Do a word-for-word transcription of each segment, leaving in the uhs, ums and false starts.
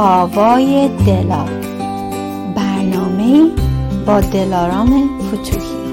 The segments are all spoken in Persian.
آوای دلا، برنامه‌ای با دلارام فتوحی.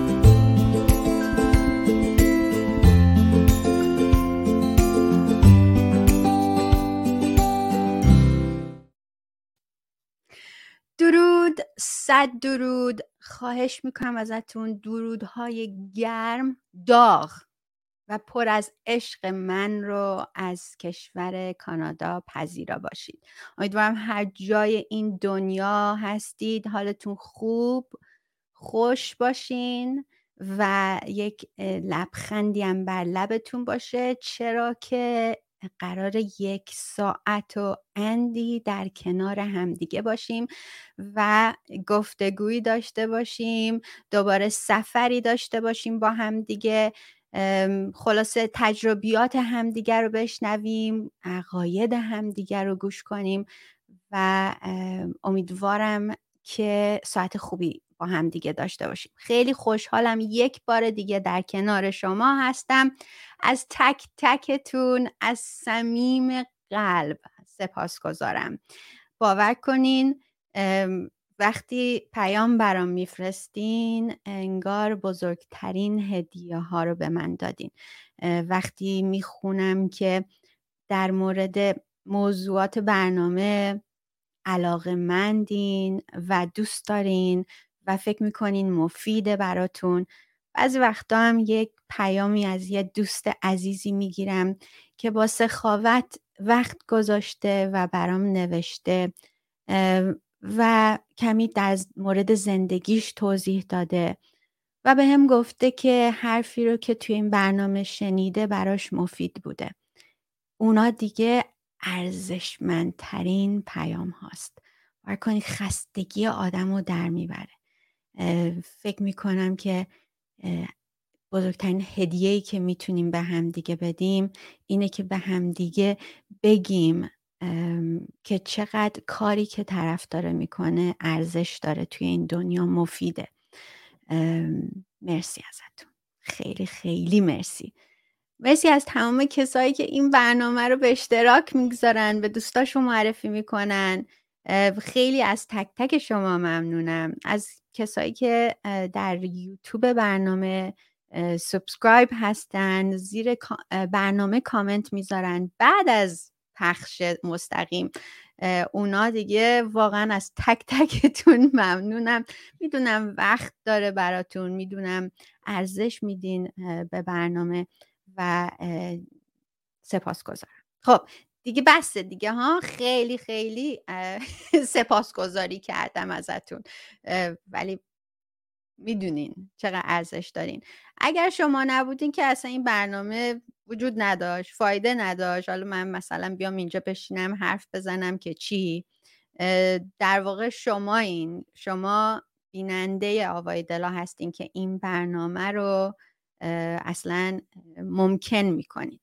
درود، صد درود. خواهش میکنم ازتون درودهای گرم، داغ و پر از عشق من رو از کشور کانادا پذیرا باشید. امیدوارم هر جای این دنیا هستید حالتون خوب، خوش باشین و یک لبخندی هم بر لبتون باشه، چرا که قرار یک ساعت و اندی در کنار همدیگه باشیم و گفتگویی داشته باشیم، دوباره سفری داشته باشیم با همدیگه، خلاصه تجربیات همدیگر رو بشنویم، عقاید همدیگر رو گوش کنیم و امیدوارم که ساعت خوبی با همدیگه داشته باشیم. خیلی خوشحالم یک بار دیگه در کنار شما هستم. از تک تکتون از صمیم قلب سپاسگزارم. باور کنین وقتی پیام برام میفرستین انگار بزرگترین هدیه ها رو به من دادین. وقتی میخونم که در مورد موضوعات برنامه علاقه‌مندین و دوست دارین و فکر میکنین مفیده براتون، بعضی وقتا هم یک پیامی از یه دوست عزیزی میگیرم که با سخاوت وقت گذاشته و برام نوشته و کمی در مورد زندگیش توضیح داده و به هم گفته که حرفی رو که توی این برنامه شنیده براش مفید بوده. اونا دیگه ارزشمندترین پیام هاست. باور کنید خستگی آدم رو در میبره. فکر میکنم که بزرگترین هدیه‌ای که میتونیم به هم دیگه بدیم اینه که به هم دیگه بگیم که چقدر کاری که طرف داره میکنه ارزش داره توی این دنیا، مفیده. مرسی ازتون، خیلی خیلی مرسی. مرسی از تمام کسایی که این برنامه رو به اشتراک میگذارن، به دوستاشون معرفی میکنن. خیلی از تک تک شما ممنونم. از کسایی که در یوتیوب برنامه سابسکرایب هستن، زیر برنامه کامنت میذارن بعد از پخش مستقیم، اونا دیگه واقعا از تک تکتون ممنونم. میدونم وقت داره براتون، میدونم ارزش میدین به برنامه و سپاسگزارم. خب دیگه بسه دیگه ها، خیلی خیلی سپاسگزاری کردم ازتون، ولی میدونین چقدر ارزش دارین. اگر شما نبودین که اصلا این برنامه وجود نداشت، فایده نداشت. حالا من مثلا بیام اینجا بشینم حرف بزنم که چی، در واقع شما این شما بیننده آوای دلا هستین که این برنامه رو اصلا ممکن میکنید.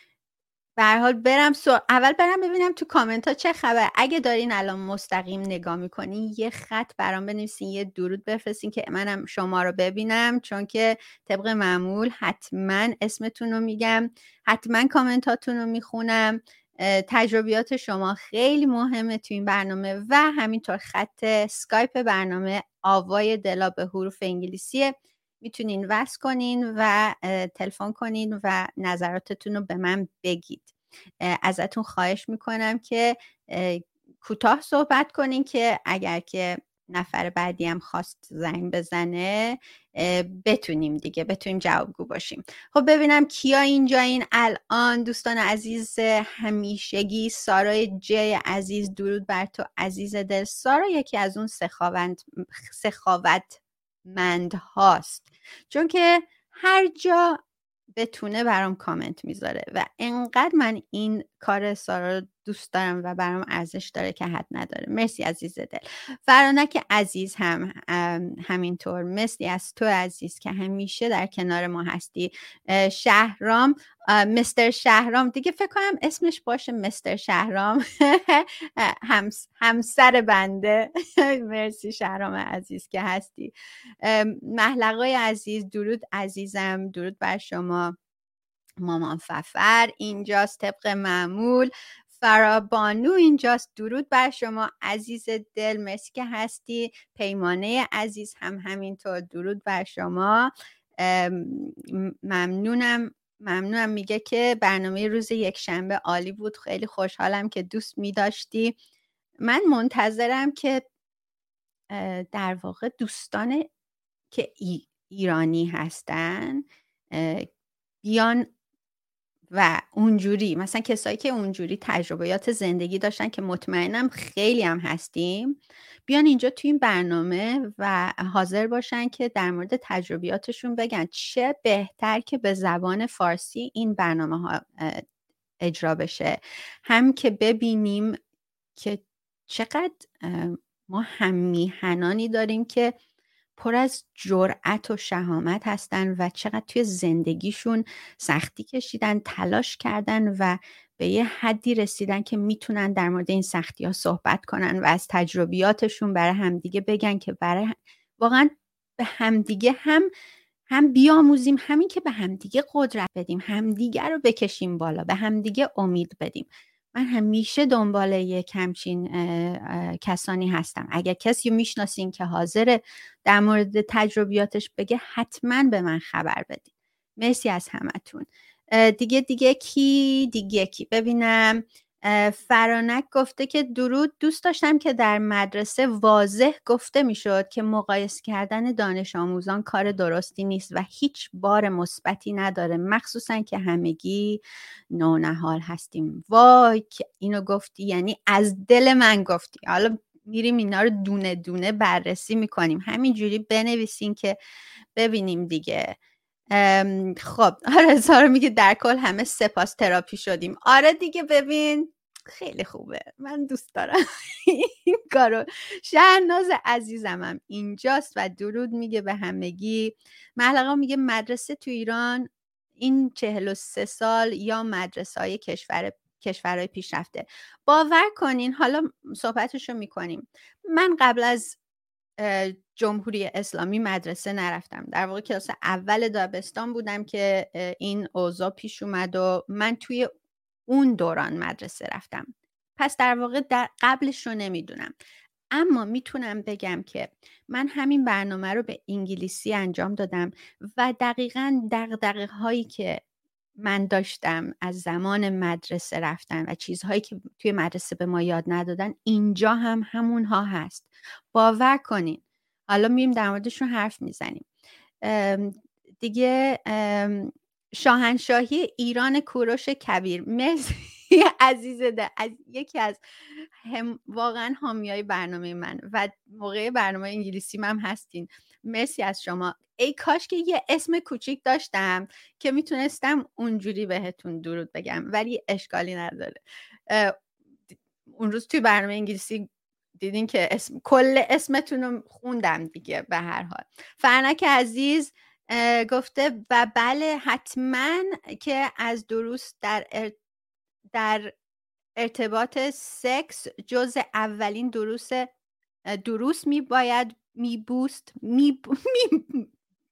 به هر حال برم سو... اول برم ببینم تو کامنت ها چه خبر. اگه دارین الان مستقیم نگاه میکنین یه خط برام بنویسین، یه درود بفرستین که منم شما رو ببینم، چون که طبق معمول حتما اسمتون رو میگم، حتما کامنتاتون رو میخونم. تجربیات شما خیلی مهمه تو این برنامه و همینطور خط اسکایپ برنامه آوای دلا به حروف انگلیسیه. میتونین وصل کنین و تلفن کنین و نظراتتون رو به من بگید. ازتون خواهش میکنم که کوتاه صحبت کنین که اگر که نفر بعدی هم خواست زنگ بزنه بتونیم دیگه بتونیم جوابگو باشیم. خب ببینم کیا اینجا این الان. دوستان عزیز همیشگی، سارای جی عزیز، درود بر تو عزیز دل. سارا یکی از اون سخاوت سخاوت مند هاست، چون که هر جا بتونه برام کامنت میذاره و انقدر من این کار سارا رو دوست دارم و برام ارزش داره که حد نداره. مرسی عزیز دل. فرانک عزیز هم همینطور، مرسی از تو عزیز که همیشه در کنار ما هستی. شهرام، مستر شهرام، دیگه فکر کنم اسمش باشه مستر شهرام همس، همسر بنده. مرسی شهرام عزیز که هستی. محلقای عزیز، درود عزیزم، درود بر شما. مامان ففر اینجاست طبق معمول. فرابانو اینجاست. درود بر شما عزیز دل، مرسی که هستی. پیمانه عزیز هم همینطور، درود بر شما. ممنونم ممنونم میگه که برنامه روز یک شنبه عالی بود، خیلی خوشحالم که دوست میداشتی. من منتظرم که در واقع دوستان که ای ایرانی هستن بیان و اونجوری مثلا کسایی که اونجوری تجربیات زندگی داشتن که مطمئنم خیلی هم هستیم، بیان اینجا توی این برنامه و حاضر باشن که در مورد تجربیاتشون بگن. چه بهتر که به زبان فارسی این برنامه ها اجرا بشه، هم که ببینیم که چقدر ما هم میهنانی داریم که پر از جرأت و شهامت هستن و چقدر توی زندگیشون سختی کشیدن، تلاش کردن و به یه حدی رسیدن که میتونن در مورد این سختی ها صحبت کنن و از تجربیاتشون برای همدیگه بگن که برای واقعا به همدیگه هم هم بیاموزیم، همین که به همدیگه قدرت بدیم، همدیگه رو بکشیم بالا، به همدیگه امید بدیم. من همیشه دنبال یک همچین کسانی هستم. اگر کسی رو میشناسین که حاضر در مورد تجربیاتش بگه، حتما به من خبر بدین. مرسی از همتون. دیگه دیگه کی دیگه کی ببینم. فرانک گفته که درود، دوست داشتم که در مدرسه واضح گفته میشد که مقایسه کردن دانش آموزان کار درستی نیست و هیچ بار مثبتی نداره، مخصوصا که همگی نونهال هستیم. وای که اینو گفتی، یعنی از دل من گفتی. حالا میریم اینا رو دونه دونه بررسی میکنیم، همینجوری بنویسین که ببینیم دیگه. خب آرزا رو میگه در کل همه سپاس تراپی شدیم. آره دیگه، ببین خیلی خوبه، من دوست دارم این کارو. شهناز عزیزم هم اینجاست و درود میگه به همگی. محلقا میگه مدرسه تو ایران این چهل و سه سال یا مدرسه های کشور کشورهای پیشرفته. باور کنین، حالا صحبتشو میکنیم. من قبل از جمهوری اسلامی مدرسه نرفتم. در واقع کلاس اول دبستان بودم که این اوضاع پیش اومد و من توی اون دوران مدرسه رفتم. پس در واقع در قبلش رو نمیدونم. اما میتونم بگم که من همین برنامه رو به انگلیسی انجام دادم و دقیقاً دغدغه هایی که من داشتم از زمان مدرسه رفتن و چیزهایی که توی مدرسه به ما یاد ندادن، اینجا هم همونها هست. باور کنین. حالا میریم در موردشون حرف میزنیم. دیگه شاهنشاهی ایران کوروش کبیر، مرسی عزیز ده. از یکی از هم واقعا حامیای برنامه من و موقع برنامه انگلیسی من هستین. مرسی از شما. ای کاش که یه اسم کوچیک داشتم که میتونستم اونجوری بهتون درود بگم، ولی اشکالی نداره. اون روز توی برنامه انگلیسی دیدین که اسم کل اسمتون رو خوندم دیگه. به هر حال فرنک عزیز گفته و بله حتما که از دروس در ار... در ارتباط سکس جز اولین دروس دروس می باید می بوست می, می...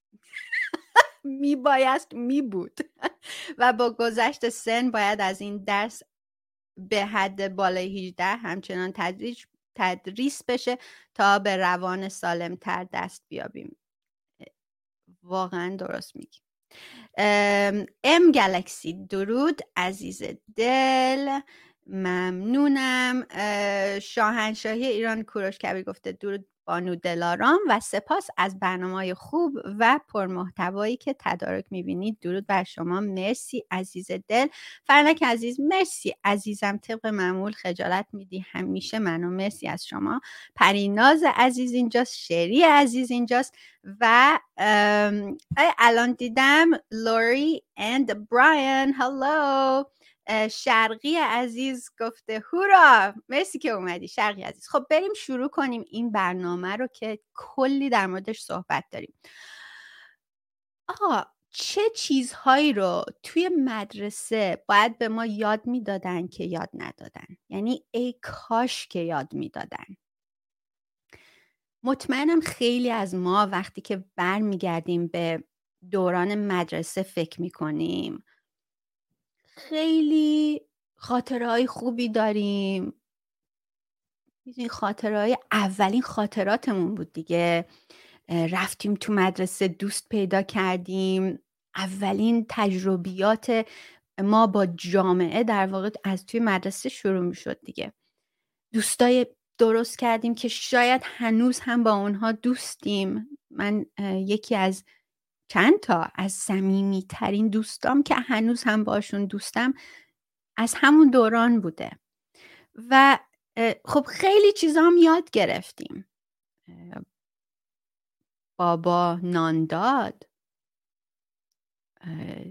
می بایست می بود و با گذشت سن باید از این درس به حد بالای هجده همچنان تدریج تدریس بشه تا به روان سالم تر دست بیابیم. واقعا درست میگی. ام گلکسی درود عزیز دل، ممنونم. شاهنشاهی ایران کوروش کبیر گفته درود بانو دلارام و سپاس از برنامه‌های خوب و پرمحتوایی که تدارک میبینید. درود بر شما، مرسی عزیز دل. فرنک عزیز مرسی عزیزم، طبق معمول خجالت میدی همیشه منو. مرسی از شما. پریناز عزیز اینجاست، شری عزیز اینجاست و الان دیدم لوری اند براین. هلو. شرقی عزیز گفته هورا، مرسی که اومدی شرقی عزیز. خب بریم شروع کنیم این برنامه رو که کلی در موردش صحبت داریم. آقا چه چیزهایی رو توی مدرسه باید به ما یاد میدادن که یاد ندادن؟ یعنی ای کاش که یاد میدادن. مطمئنم خیلی از ما وقتی که برمیگردیم به دوران مدرسه فکر میکنیم خیلی خاطره‌های خوبی داریم. می‌دونی خاطره‌های اولین خاطراتمون بود دیگه. اه، رفتیم تو مدرسه دوست پیدا کردیم. اولین تجربیات ما با جامعه در واقع از توی مدرسه شروع می‌شد دیگه. دوستای درست کردیم که شاید هنوز هم با اونها دوستیم. من اه، یکی از چند تا از صمیمی‌ترین دوستام که هنوز هم باشون دوستم از همون دوران بوده. و اه، خب خیلی چیزا هم یاد گرفتیم. اه، بابا نان داد. اه،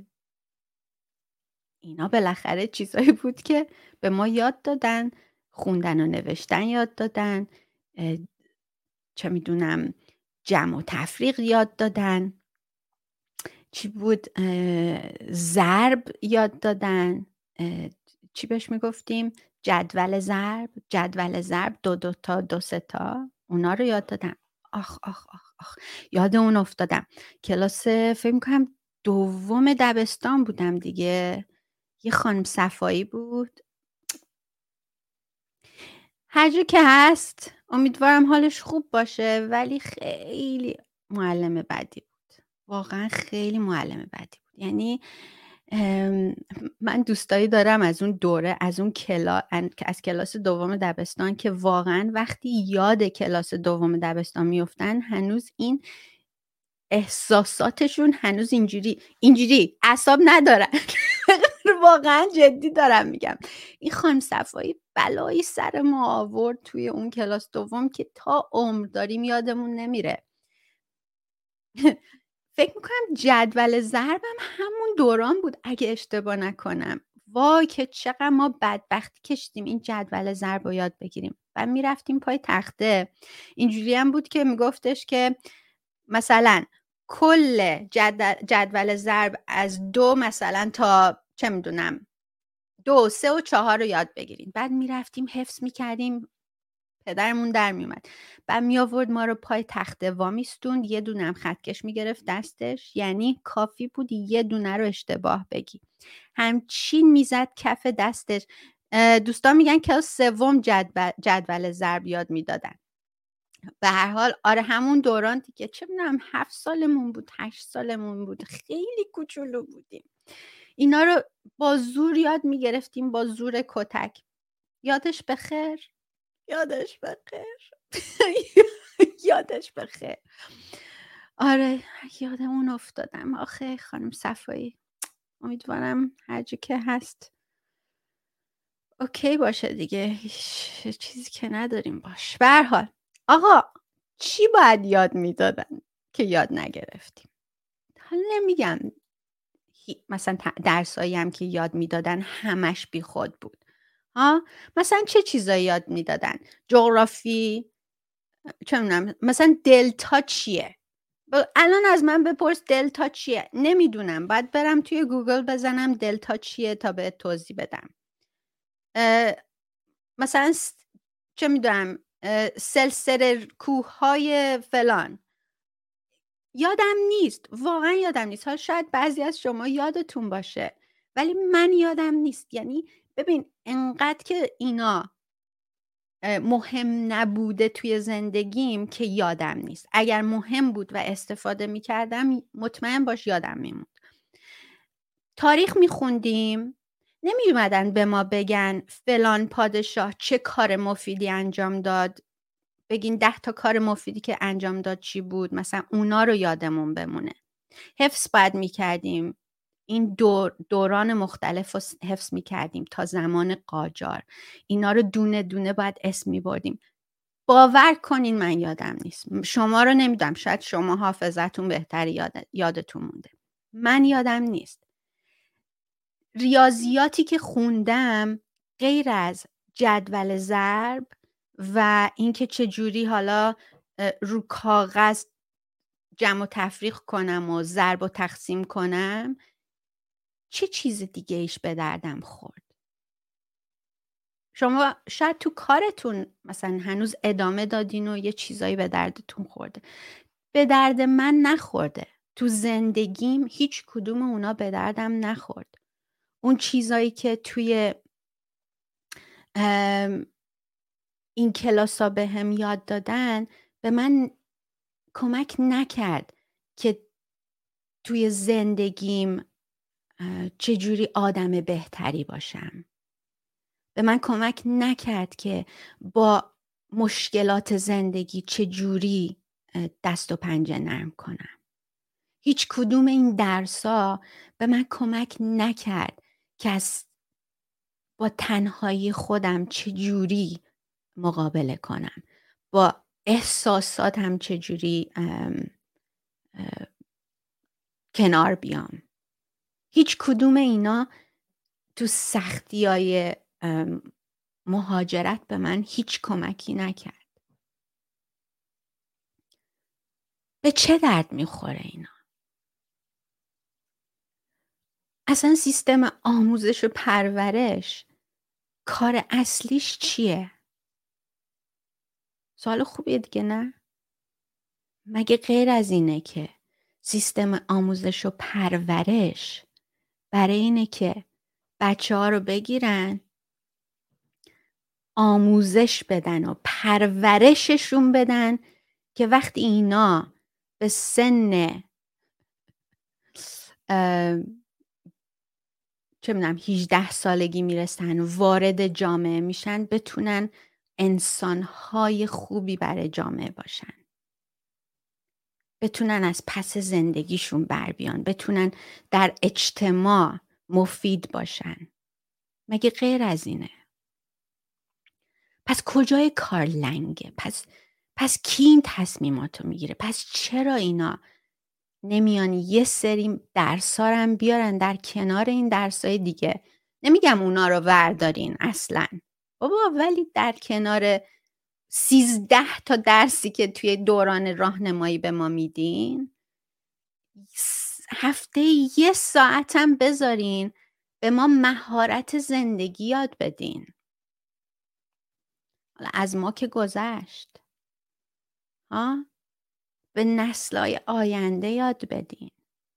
اینا بالاخره چیزایی بود که به ما یاد دادن، خوندن و نوشتن یاد دادن، اه، چه میدونم جمع و تفریق یاد دادن، چی بود اه، ضرب یاد دادن، اه، چی بهش میگفتیم جدول ضرب جدول ضرب دو دو تا دو سه تا اونا رو یاد دادن. آخ آخ آخ آخ یاد اون افتادم. کلاس فکر میکنم دوم دبستان بودم دیگه. یه خانم صفایی بود. هر جا که هست امیدوارم حالش خوب باشه، ولی خیلی معلم بدی بود. واقعا خیلی معلم بدی بود. یعنی ام، من دوستایی دارم از اون دوره، از اون کلا از کلاس دوم دبستان که واقعا وقتی یاد کلاس دوم دبستان میفتن هنوز این احساساتشون هنوز اینجوری اینجوری اعصاب ندارن. واقعا جدی دارم میگم. این خانم صفایی بلایی سر ما آورد توی اون کلاس دوم که تا عمر داریم یادمون نمیره. فکر میکنم جدول ضربم همون دوران بود اگه اشتباه نکنم. وای که چقدر ما بدبختی کشیدیم این جدول ضرب رو یاد بگیریم. و میرفتیم پای تخته. اینجوری هم بود که میگفتش که مثلا کل جدول, جدول ضرب از دو مثلا تا چه میدونم دو سه و چهار رو یاد بگیریم. بعد میرفتیم حفظ میکردیم. پدرمون در میومد. بعد می آورد ما رو پای تخته وامیستون، یه دونه هم خطکش میگرفت دستش، یعنی کافی بود یه دونه رو اشتباه بگی همچین میزد کف دستش. دوستان میگن که سوم جدول, جدول ضرب یاد میدادن. به هر حال آره همون دوران دیگه، چه میدونم هفت سالمون بود هشت سالمون بود، خیلی کوچولو بودیم. اینا رو با زور یاد میگرفتیم، با زور کتک. یادش بخیر یادش بخیر. یادش بخیر. آره یادمون افتادم. آخه خانم صفایی امیدوارم هر جا که هست اوکی باشه دیگه. هیچ چیزی که نداریم باش. به هر حال آقا چی باید یاد میدادن که یاد نگرفتیم؟ حالا نمیگم مثلا درسایی هم که یاد میدادن همش بی خود بود ها. مثلا چه چیزایی یاد میدادن؟ جغرافی، چه میدونم مثلا دلتا چیه؟ الان از من بپرس دلتا چیه، نمیدونم. باید برم توی گوگل بزنم دلتا چیه تا به توضیح بدم. مثلا چه میدونم سلسله کوههای فلان یادم نیست، واقعا یادم نیست. حالا شاید بعضی از شما یادتون باشه ولی من یادم نیست. یعنی ببین انقدر که اینا مهم نبوده توی زندگیم که یادم نیست. اگر مهم بود و استفاده میکردم مطمئن باش یادم میموند. تاریخ میخوندیم، نمی اومدن به ما بگن فلان پادشاه چه کار مفیدی انجام داد، بگین ده تا کار مفیدی که انجام داد چی بود، مثلا اونا رو یادمون بمونه. حفظ باید میکردیم، این دور دوران مختلف رو حفظ میکردیم تا زمان قاجار. اینا رو دونه دونه باید اسم میبردیم. باور کنین من یادم نیست. شما رو نمیدونم، شاید شما حافظتون بهتر یاد... یادتون مونده. من یادم نیست. ریاضیاتی که خوندم غیر از جدول ضرب و اینکه چه جوری حالا رو کاغذ جمع و تفریق کنم و ضرب و تقسیم کنم، چه چیز دیگه ایش به دردم خورد؟ شما شاید تو کارتون مثلا هنوز ادامه دادین و یه چیزایی به دردتون خورده. به درد من نخورده. تو زندگیم هیچ کدوم اونا به دردم نخورد. اون چیزایی که توی این کلاسا به هم یاد دادن به من کمک نکرد که توی زندگیم چجوری آدم بهتری باشم. به من کمک نکرد که با مشکلات زندگی چجوری دست و پنجه نرم کنم. هیچ کدوم این درس‌ها به من کمک نکرد که از با تنهایی خودم چجوری مقابله کنم، با احساساتم چجوری ام ام کنار بیام. هیچ کدوم اینا تو سختی‌های مهاجرت به من هیچ کمکی نکرد. به چه درد میخوره اینا؟ اصلا سیستم آموزش و پرورش کار اصلیش چیه؟ سوال خوبیه دیگه، نه؟ مگه غیر از اینه که سیستم آموزش و پرورش برای اینه که بچه ها رو بگیرن آموزش بدن و پرورششون بدن که وقتی اینا به سن چه میدونم هجده سالگی میرسن، وارد جامعه میشن، بتونن انسانهای خوبی برای جامعه باشن، بتونن از پس زندگیشون بر بیان، بتونن در اجتماع مفید باشن. مگه غیر از اینه؟ پس کجای کار لنگه؟ پس پس کی این تصمیماتو میگیره؟ پس چرا اینا نمیان یه سری درسارم بیارن در کنار این درسای دیگه؟ نمیگم اونا رو وردارین اصلا بابا، ولی در کنار سیزده تا درسی که توی دوران راهنمایی به ما میدین، هفته یه ساعتم بذارین به ما مهارت زندگی یاد بدین. حالا از ما که گذشت، ها، به نسل‌های آینده یاد بدین.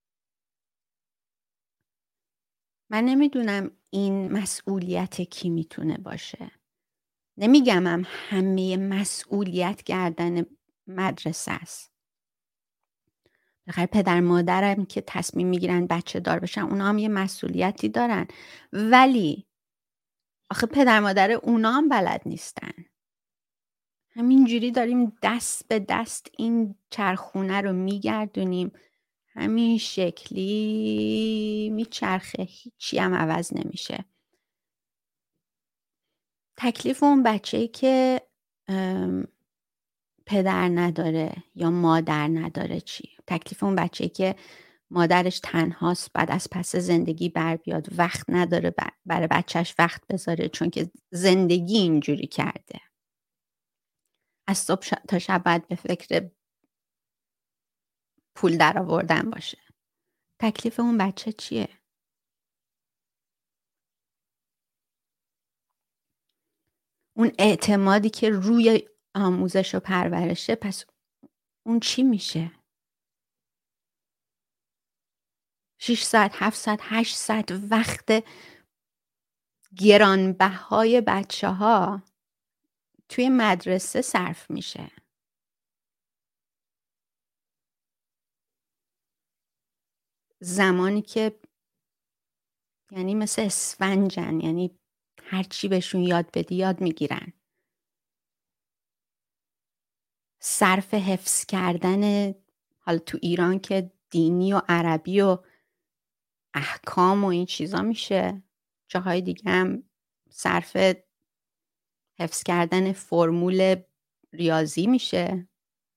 من نمیدونم این مسئولیت کی میتونه باشه. نمیگم هم همه مسئولیت گردن مدرسه است. بخیر پدر مادرم که تصمیم میگیرن بچه دار بشن، اونا هم یه مسئولیتی دارن، ولی آخه پدر مادر اونا هم بلد نیستن. همینجوری داریم دست به دست این چرخونه رو میگردونیم، همین شکلی میچرخه، هیچی هم عوض نمیشه. تکلیف اون بچه‌ای که پدر نداره یا مادر نداره چی؟ تکلیف اون بچه‌ای که مادرش تنهاست، بعد از پس زندگی بر بیاد، وقت نداره برای بچهش وقت بذاره چون که زندگی اینجوری کرده. از صبح تا شب باید به فکر پول در آوردن باشه. تکلیف اون بچه چیه؟ اون اعتمادی که روی آموزش و پرورشه، پس اون چی میشه؟ شش ساعت، هفت ساعت، هشت ساعت وقت گرانبهای بچه ها توی مدرسه صرف میشه. زمانی که یعنی مثل اسفنجن، یعنی هر چی بهشون یاد بدی یاد میگیرن. صرف حفظ کردن، حالا تو ایران که دینی و عربی و احکام و این چیزا میشه، جاهای دیگه هم صرف حفظ کردن فرمول ریاضی میشه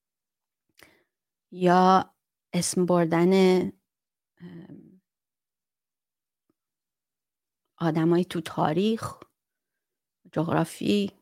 یا اسم بردن آدمای تو تاریخ، جغرافی.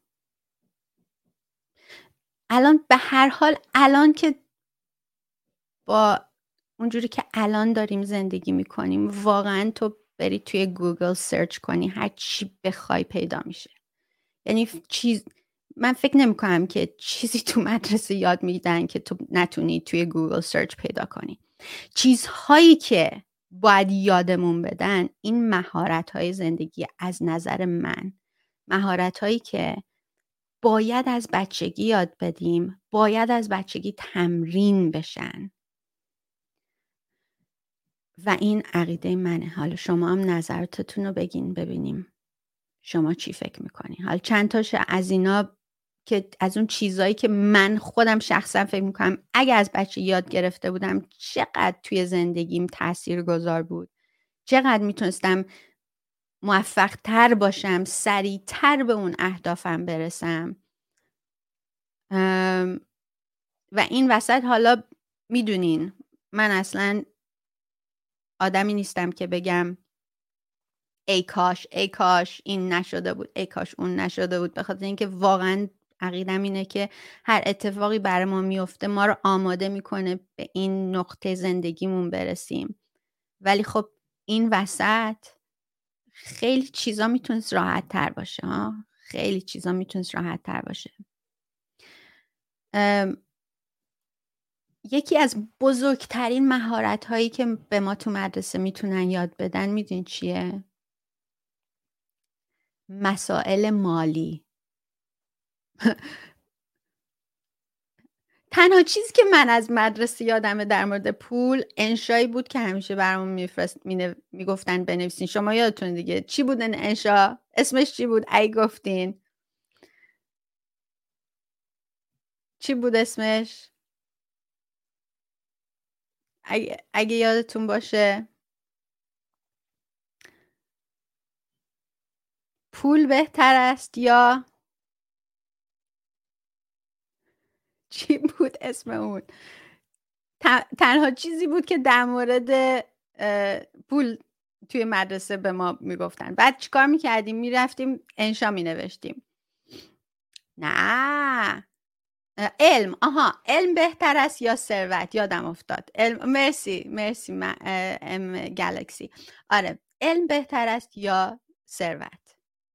الان به هر حال الان که با اونجوری که الان داریم زندگی میکنیم، واقعا تو بری توی گوگل سرچ کنی هر چی بخوای پیدا میشه. یعنی چیز من فکر نمی کنم که چیزی تو مدرسه یاد میدن که تو نتونی توی گوگل سرچ پیدا کنی. چیزهایی که باید یادمون بدن این مهارت های زندگی از نظر من مهارت‌هایی که باید از بچگی یاد بدیم، باید از بچگی تمرین بشن. و این عقیده منه. حالا شما هم نظراتتون رو بگین ببینیم شما چی فکر میکنین. حالا چند تاش از اینا که از اون چیزایی که من خودم شخصا فکر میکنم اگه از بچه یاد گرفته بودم چقدر توی زندگیم تأثیر گذار بود، چقدر میتونستم موفق تر باشم، سریعتر به اون اهدافم برسم. و این وسط حالا میدونین من اصلا آدمی نیستم که بگم ای کاش ای کاش این نشده بود، ای کاش اون نشده بود، به خاطر اینکه واقعا عقیدم اینه که هر اتفاقی برای ما میفته ما رو آماده میکنه به این نقطه زندگیمون برسیم. ولی خب این وسط خیلی چیزا میتونست راحت تر باشه ها. خیلی چیزا میتونست راحت تر باشه. یکی از بزرگترین مهارت هایی که به ما تو مدرسه میتونن یاد بدن میدونی چیه؟ مسائل مالی. تنها چیزی که من از مدرسه یادمه در مورد پول انشایی بود که همیشه برامون میفرست میگفتن بنویسین. شما یادتون دیگه چی بود این انشا؟ اسمش چی بود؟ ای گفتین چی بود اسمش؟ اگه, اگه یادتون باشه. پول بهتر است یا چی بود اسم اون؟ تنها چیزی بود که در مورد پول توی مدرسه به ما میگفتن. بعد چیکار میکردیم؟ میرفتیم انشا مینوشتیم. نه علم. آها علم بهتر است یا ثروت؟ یادم افتاد. علم. مرسی مرسی م... ام گالاکسی. آره علم بهتر است یا ثروت؟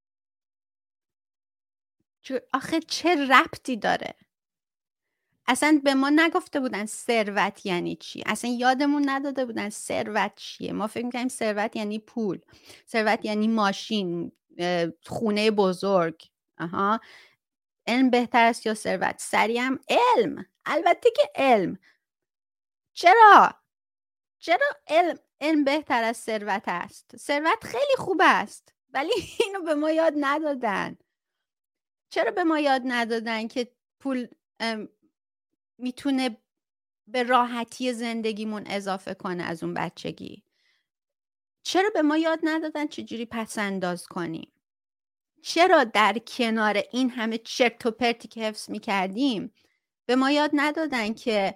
آخه چه ربطی داره؟ اصلا به ما نگفته بودن ثروت یعنی چی، اصلا یادمون نداده بودن ثروت چیه. ما فکر می‌کردیم ثروت یعنی پول، ثروت یعنی ماشین، خونه بزرگ. آها علم بهتر است یا ثروت؟ سریعم علم. البته که علم. چرا چرا علم علم بهتر از ثروت است؟ ثروت خیلی خوب است ولی اینو به ما یاد ندادن. چرا به ما یاد ندادن که پول میتونه به راحتی زندگیمون اضافه کنه از اون بچگی؟ چرا به ما یاد ندادن چجوری پس انداز کنیم؟ چرا در کنار این همه چرت و پرتی که حفظ میکردیم به ما یاد ندادن که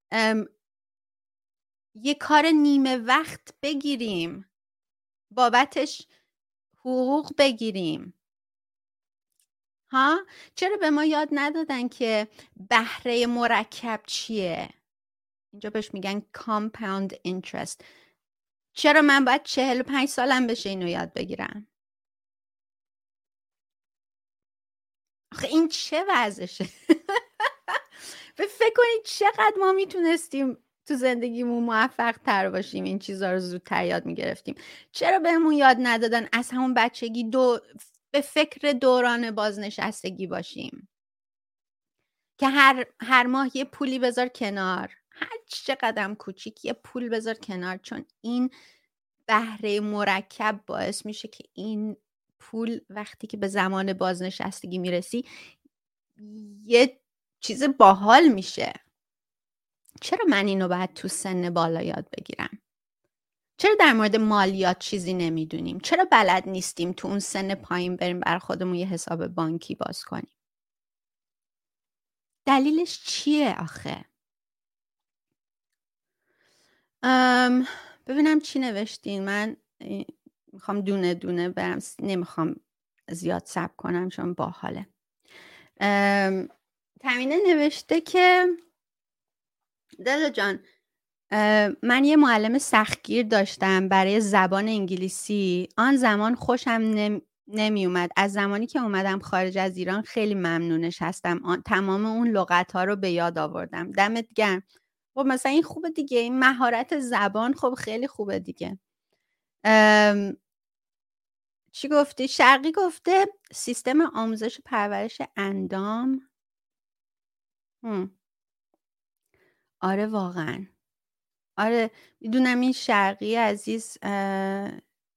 یه کار نیمه وقت بگیریم، بابتش حقوق بگیریم؟ ها؟ چرا به ما یاد ندادن که بهره مرکب چیه؟ اینجا بهش میگن compound interest. چرا من باید چهل و پنج سالم بشه اینو یاد بگیرم؟ آخه این چه وضعشه؟ به فکر کنید چقدر ما میتونستیم تو زندگیمون موفق تر باشیم این چیزا رو زودتر یاد میگرفتیم. چرا بهمون یاد ندادن از همون بچگی دو به فکر دوران بازنشستگی باشیم که هر هر ماه یه پولی بذار کنار، هر چقدر کوچیک یه پول بذار کنار، چون این بهره مرکب باعث میشه که این پول وقتی که به زمان بازنشستگی میرسی یه چیز باحال میشه. چرا من اینو باید تو سن بالا یاد بگیرم؟ چرا در مورد مالیات چیزی نمیدونیم؟ چرا بلد نیستیم تو اون سن پایین بریم بر خودمون یه حساب بانکی باز کنیم؟ دلیلش چیه آخه؟ ام ببینم چی نوشتین. من میخوام دونه دونه برم، نمیخوام زیاد صبر کنم چون باحاله. تمینه نوشته که دادا جان من یه معلم سختگیر داشتم برای زبان انگلیسی. آن زمان خوشم نم... نمی اومد. از زمانی که اومدم خارج از ایران خیلی ممنونش هستم. آن... تمام اون لغت ها رو به یاد آوردم. دمت گرم. خب مثلا این خوبه دیگه، این مهارت زبان خب خیلی خوبه دیگه. ام... چی گفتی؟ شرقی گفته سیستم آموزش و پرورش اندام. هم. آره واقعا. آره میدونم این شرقی عزیز اه،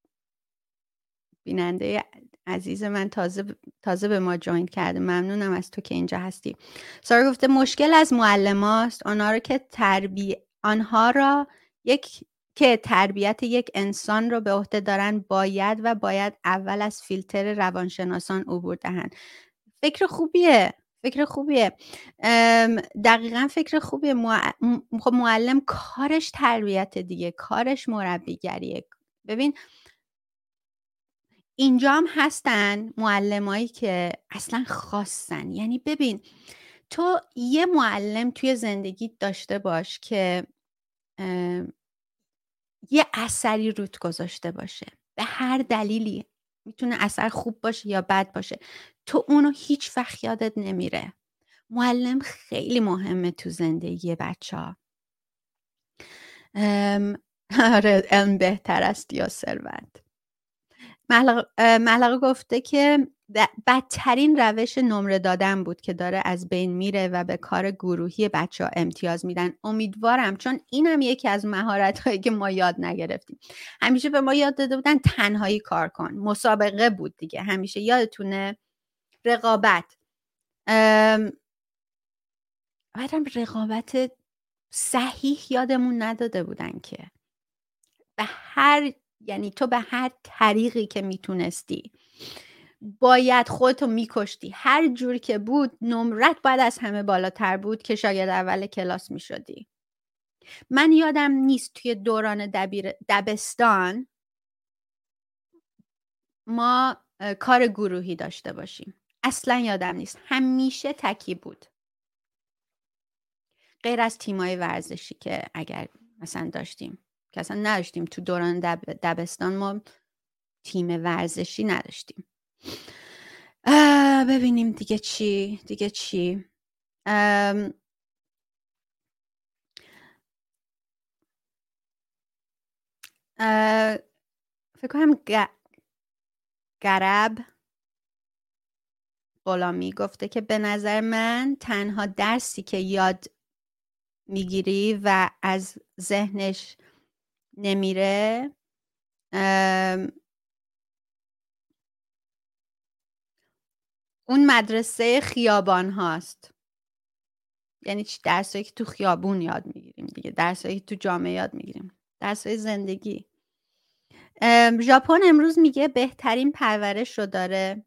بیننده عزیز من تازه تازه به ما جوین کرده. ممنونم از تو که اینجا هستی. سارا گفته مشکل از معلماست، آنها را که تربی آنها را یک که تربیت یک انسان را به عهده دارن باید و باید اول از فیلتر روانشناسان عبور دهند. فکر خوبیه. فکر خوبیه. ام، دقیقا فکر خوبیه. مع... م- خب معلم کارش تربیت دیگه، کارش مربیگریه. ببین اینجا هم هستن معلمایی که اصلا خاصن. یعنی ببین تو یه معلم توی زندگیت داشته باش که ام، یه اثری روت گذاشته باشه به هر دلیلی، میتونه اثر خوب باشه یا بد باشه، تو اونو هیچ وقت یادت نمیره. معلم خیلی مهمه تو زندگی بچه ها. آره علم بهتر است یا ثروت. مهلق اه، مهلقه گفته که ب- بدترین روش نمره دادن بود که داره از بین میره و به کار گروهی بچه ها امتیاز میدن. امیدوارم، چون اینم یکی از مهارت هایی که ما یاد نگرفتیم. همیشه به ما یاد داده بودن تنهایی کار کن، مسابقه بود دیگه، همیشه یادتونه، رقابت. ام، بعدم رقابت صحیح یادمون نداده بودن که به هر یعنی تو به هر طریقی که میتونستی باید خودتو میکشتی، هر جور که بود نمرت باید از همه بالاتر بود که شاگرد اول کلاس میشدی. من یادم نیست توی دوران دبیر دبستان ما اه، کار گروهی داشته باشیم، اصلا یادم نیست. همیشه تکی بود، غیر از تیمای ورزشی که اگر مثلا داشتیم، که اصلا نداشتیم. تو دوران دب... دبستان ما تیم ورزشی نداشتیم. اه، ببینیم دیگه چی دیگه چی ام، اه، فکر کنم گ- گرب غلامی گفته که به نظر من تنها درسی که یاد میگیری و از ذهنش نمیره ام، اون مدرسه خیابان هاست. یعنی چی؟ درسایی که تو خیابون یاد میگیریم دیگه، درسایی که تو جامعه یاد میگیریم، درسای زندگی. ام، ژاپن امروز میگه بهترین پرورش رو داره.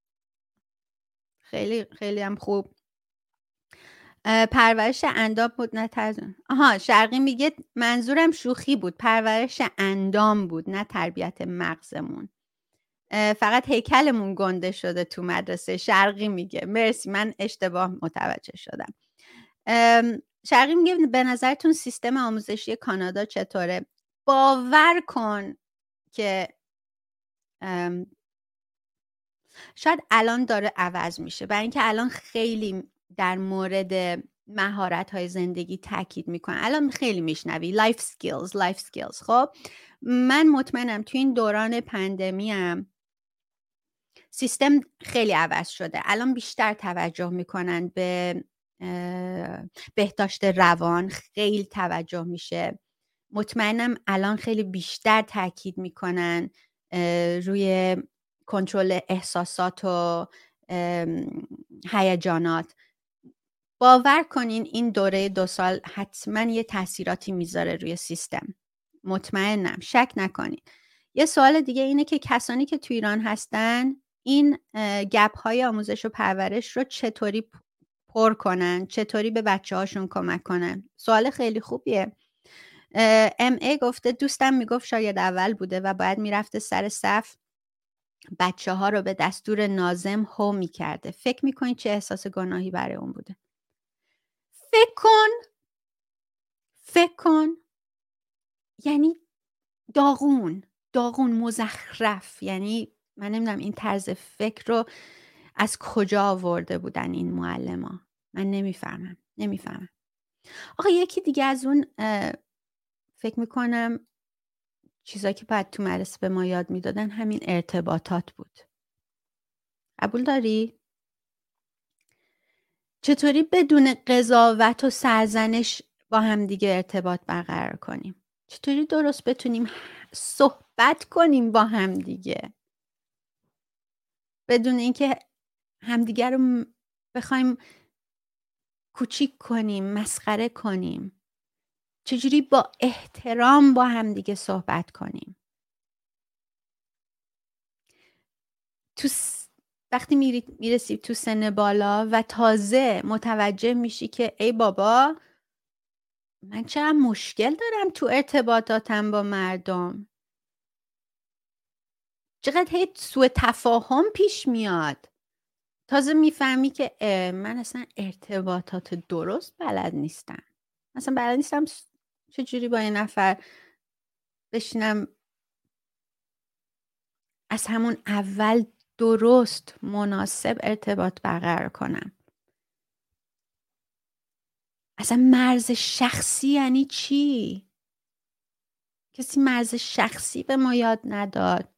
خیلی خیلی هم خوب. اه، پرورش اندام بود نه تربیت. آها شرقی میگه منظورم شوخی بود، پرورش اندام بود نه تربیت مغزمون. اه، فقط هیکلمون گنده شده تو مدرسه. شرقی میگه مرسی، من اشتباه متوجه شدم. ام، شرقی میگه به نظرتون سیستم آموزشی کانادا چطوره؟ باور کن که ام، شاید الان داره عوض میشه، برای اینکه الان خیلی در مورد مهارت های زندگی تاکید میکنن. الان خیلی میشنوی لایف سکیلز لایف سکیلز. خب من مطمئنم تو این دوران پندمی هم سیستم خیلی عوض شده. الان بیشتر توجه میکنن به اه، بهداشت روان، خیلی توجه میشه. مطمئنم الان خیلی بیشتر تاکید میکنن اه، روی کنترل احساسات و ام، هیجانات. باور کنین این دوره دو سال حتما یه تاثیراتی میذاره روی سیستم. مطمئنم، شک نکنین. یه سوال دیگه اینه که کسانی که تو ایران هستن این اه، گپ های آموزش و پرورش رو چطوری پ- پر کنن، چطوری به بچه هاشون کمک کنن. سوال خیلی خوبیه. ام ای گفته دوستم میگفت شاگرد اول بوده و باید میرفته سر صف بچه ها رو به دستور ناظم هو میکرده. فکر میکنید چه احساس گناهی برای اون بوده؟ فکر کن فکر کن یعنی داغون داغون مزخرف. یعنی من نمیدونم این طرز فکر رو از کجا آورده بودن این معلما. من نمیفهمم نمیفهمم. آخه یکی دیگه از اون اه، فکر میکنم چیزایی که باید تو مدرسه به ما یاد میدادن همین ارتباطات بود. قبول داری؟ چطوری بدون قضاوت و سرزنش با هم دیگه ارتباط برقرار کنیم؟ چطوری درست بتونیم صحبت کنیم با هم دیگه بدون اینکه همدیگه رو بخوایم کوچیک کنیم، مسخره کنیم؟ چجوری با احترام با هم دیگه صحبت کنیم؟ تو س... وقتی میری... میرسی تو سن بالا و تازه متوجه میشی که ای بابا من چقدر مشکل دارم تو ارتباطاتم با مردم، چقدر هی سوء تفاهم پیش میاد، تازه میفهمی که من اصلا ارتباطات درست بلد نیستم، اصلا بلد نیستم چجوری با یه نفر بشینم از همون اول درست مناسب ارتباط برقرار کنم. اصلا مرز شخصی یعنی چی؟ کسی مرز شخصی به ما یاد نداد.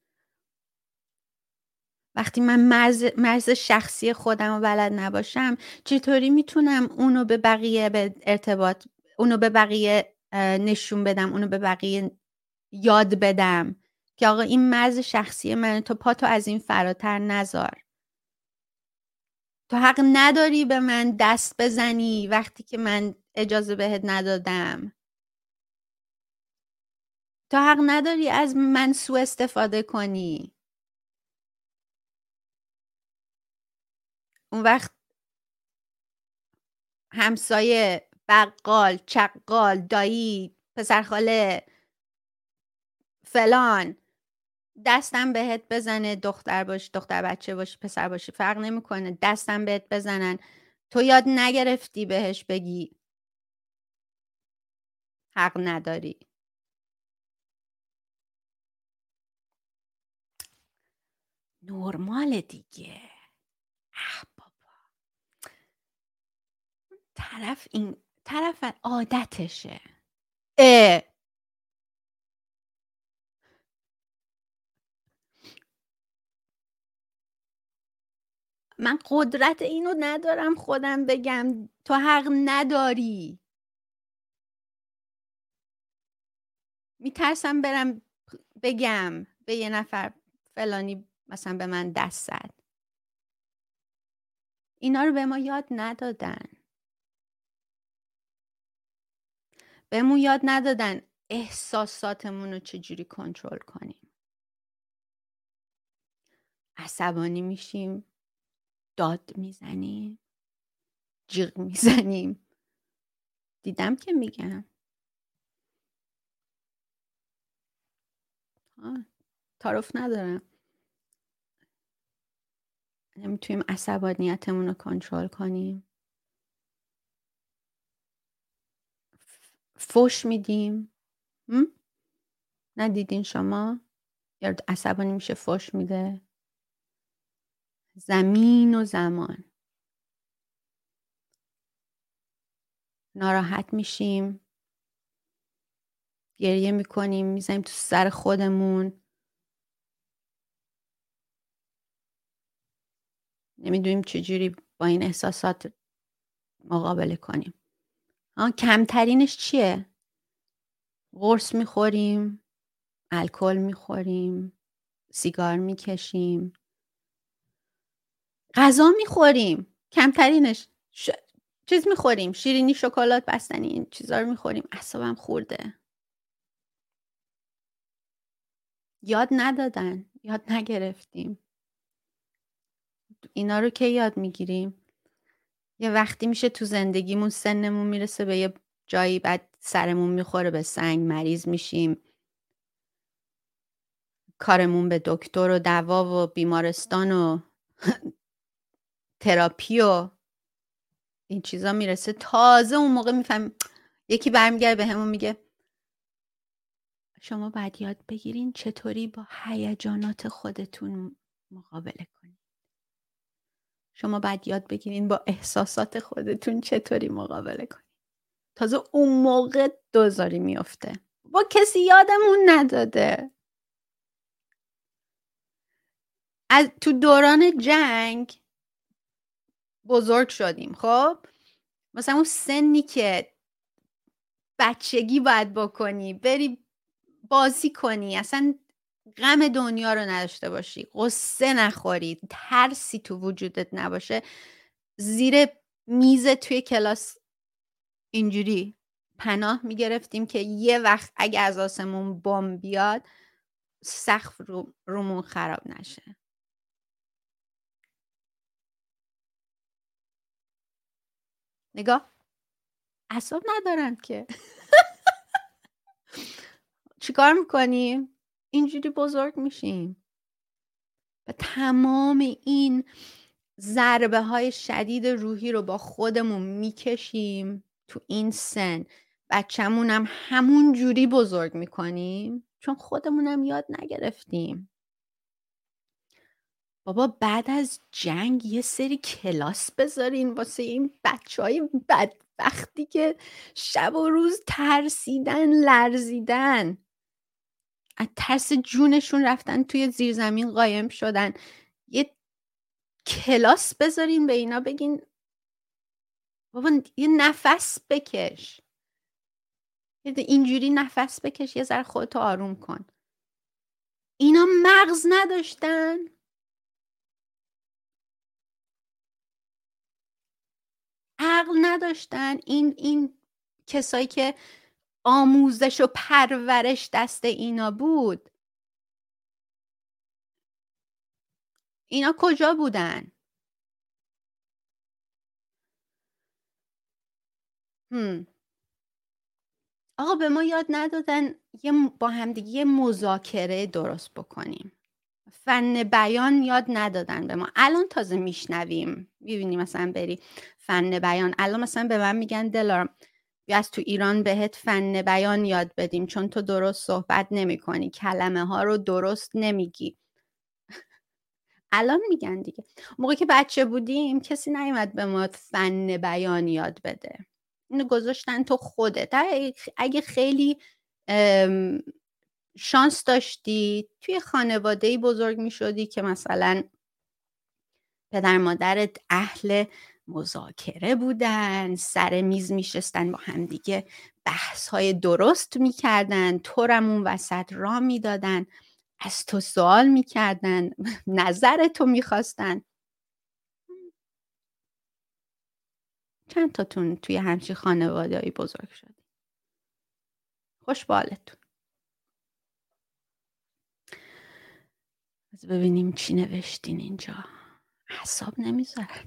وقتی من مرز, مرز شخصی خودم رو بلد نباشم چطوری میتونم اونو به بقیه به ارتباط اونو به بقیه نشون بدم، اونو به بقیه یاد بدم که آقا این مرز شخصی من، تو پاتو از این فراتر نذار. تو حق نداری به من دست بزنی وقتی که من اجازه بهت ندادم. تو حق نداری از من سوء استفاده کنی. اون وقت همسایه، بقال، چقال، دایی، پسرخاله، فلان دستم بهت بزنه، دختر باشی، دختر بچه باشی، پسر باشی، فرق نمیکنه، دستم بهت بزنن، تو یاد نگرفتی بهش بگی حق نداری. نرمال دیگه. اه بابا، طرف این طرف عادتشه. اه من قدرت اینو ندارم خودم بگم تو حق نداری. میترسم برم بگم به یه نفر فلانی مثلا به من دست زد. اینا رو به ما یاد ندادن. بهمون یاد ندادن احساساتمون رو چجوری کنترل کنیم. عصبانی میشیم، داد میزنیم، جیغ میزنیم. دیدم که میگم تعارف ندارم. نمیتونیم عصبانیتمون رو کنترل کنیم. فوش میدیم. ندیدین شما؟ یا عصبانی میشه فوش میده. زمین و زمان. ناراحت میشیم، گریه میکنیم، میزنیم تو سر خودمون، نمیدونیم چجوری با این احساسات مقابله کنیم. آن کمترینش چیه؟ قرص میخوریم، الکل میخوریم، سیگار میکشیم، غذا میخوریم. کمترینش ش... چیز میخوریم، شیرینی، شکلات، بستنی، این چیزا رو میخوریم. اعصابم خورده. یاد ندادن، یاد نگرفتیم. اینا رو که یاد میگیریم؟ یه وقتی میشه تو زندگیمون سنمون میرسه به یه جایی، بعد سرمون میخوره به سنگ، مریض میشیم، کارمون به دکتر و دوا و بیمارستان و تراپی و این چیزا میرسه. تازه اون موقع میفهم یکی برمیگرده به همون میگه شما باید یاد بگیرین چطوری با هیجانات خودتون مقابله کنید. شما باید یاد بگیرین با احساسات خودتون چطوری مقابله کنید. تازه اون موقع دوزاری میفته. با کسی یادمون نداده. از تو دوران جنگ بزرگ شدیم. خب مثلا اون سنی که بچگی باید بکنی، بری بازی کنی، اصلا غم دنیا رو نداشته باشی، قصه نخوری، ترسی تو وجودت نباشه، زیر میز توی کلاس اینجوری پناه میگرفتیم که یه وقت اگه از آسمون بمب بیاد سقف رو رومون خراب نشه. نگاه اعصاب ندارن که. چیکار میکنیم؟ اینجوری بزرگ میشیم و تمام این ضربه های شدید روحی رو با خودمون میکشیم تو این سن. بچه‌مونم همون جوری بزرگ میکنیم چون خودمونم یاد نگرفتیم. بابا بعد از جنگ یه سری کلاس بذارین واسه این بچه های بدبختی که شب و روز ترسیدن، لرزیدن، از ترس جونشون رفتن توی زیرزمین قایم شدن. یه کلاس بذارین به اینا بگین بابا یه نفس بکش، اینجوری نفس بکش، یه ذره خودتو آروم کن. اینا مغز نداشتن، عقل نداشتن. این این کسایی که آموزش و پرورش دست اینا بود، اینا کجا بودن؟ هم. آقا به ما یاد ندادن یه با همدیگه مذاکره درست بکنیم. فن بیان یاد ندادن به ما. الان تازه میشنویم، میبینی مثلا بری فن بیان، الان مثلا به من میگن دلارم بیا از تو ایران بهت فن بیان یاد بدیم چون تو درست صحبت نمی کنی، کلمه ها رو درست نمیگی. الان میگن دیگه. موقعی که بچه بودیم کسی نیومد به ما فن بیان یاد بده، اینو گذاشتن تو خودت. اگه خیلی شانس داشتی توی خانواده‌ای بزرگ میشدی که مثلا پدر مادرت اهل مذاکره بودن، سر میز میشستن با هم دیگه بحث های درست میکردن، تو رمون وسط را میدادن، از تو سوال میکردن، نظر تو میخواستن. چند تاتون توی همچین خانواده‌ای بزرگ شدی؟ خوش بالتون. از ببینیم چی نوشتین اینجا. حساب نمیذارن.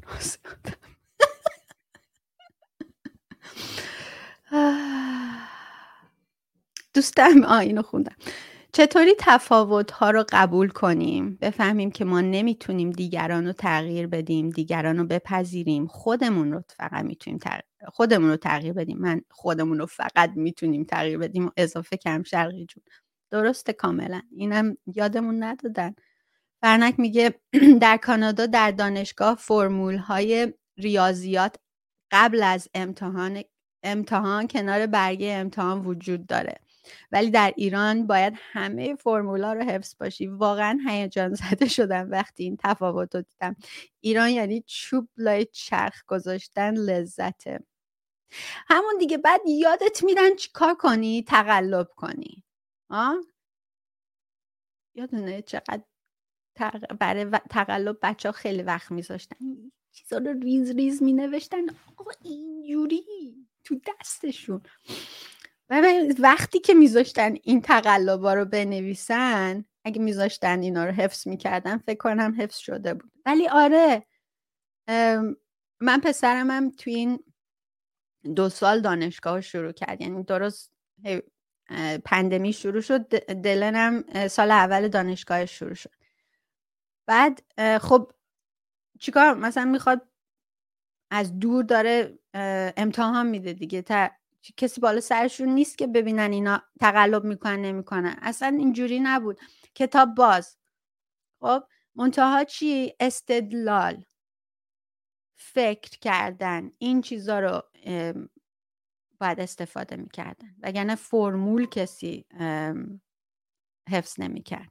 دوستم آه اینو خوندم. چطوری تفاوت‌ها رو قبول کنیم؟ بفهمیم که ما نمیتونیم دیگران رو تغییر بدیم، دیگران رو بپذیریم، خودمون رو فقط میتونیم تغییر خودمون رو تغییر بدیم. من خودمون رو فقط میتونیم تغییر بدیم اضافه کم شرقی جون. درسته کاملا. اینم یادمون ندادن. فرنک میگه در کانادا در دانشگاه فرمول‌های ریاضیات قبل از امتحان امتحان کنار برگه امتحان وجود داره، ولی در ایران باید همه فرمولا رو حفظ باشی. واقعا هیجان زده شدم وقتی این تفاوت رو دیدم. ایران یعنی چوب لای چرخ گذاشتن لذته. همون دیگه. بعد یادت میدن چی کار کنی؟ تقلب کنی. آه؟ یادونه چقدر تق... برای و... تقلب بچه ها خیلی وقت میذاشتن چیزا رو ریز ریز مینوشتن. آقا اینجوری تو دستشون. وقتی که میذاشتن این تقلبا رو بنویسن، اگه میذاشتن اینا رو حفظ میکردن فکر کنم حفظ شده بود. ولی آره من پسرم هم تو این دو سال دانشگاه شروع کرد، یعنی درست پندمی شروع شد، دلنم سال اول دانشگاه شروع شد. بعد خب چیکار مثلا میخواد از دور داره امتحان میده دیگه، تا کسی بالا سرشون نیست که ببینن اینا تقلب میکنن نمیکنن. اصلا اینجوری نبود. کتاب باز. خب منتها چی؟ استدلال، فکر کردن، این چیزا رو باید استفاده میکردن، وگرنه فرمول کسی ام، حفظ نمیکرد.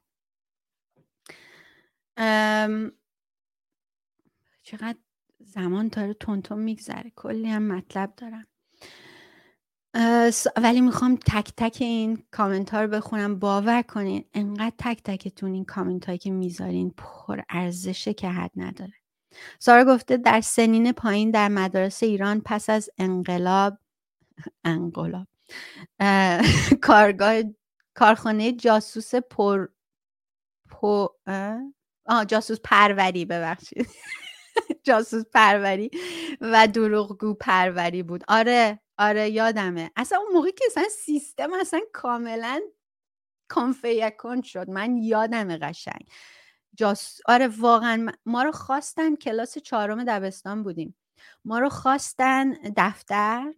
چقدر زمان داره تونتون میگذره، کلی هم مطلب دارم. اه، س- ولی میخوام تک تک این کامنت ها رو بخونم. باور کنین انقدر تک تکتون این کامنت هایی که میذارین پر ارزشه که حد نداره. سارا گفته در سنین پایین در مدارس ایران پس از انقلاب انقلاب اه، کارگاه کارخانه جاسوس پر پو اه؟ آه جاسوس پروری ببخشید جاسوس پروری و دروغگو پروری بود. آره آره یادمه، اصلا اون موقع که اصلا سیستم اصلا کاملا کنفیکن شد، من یادمه قشنگ. جاس... آره واقعا ما رو خواستن، کلاس چهارم دبستان بودیم، ما رو خواستن دفتر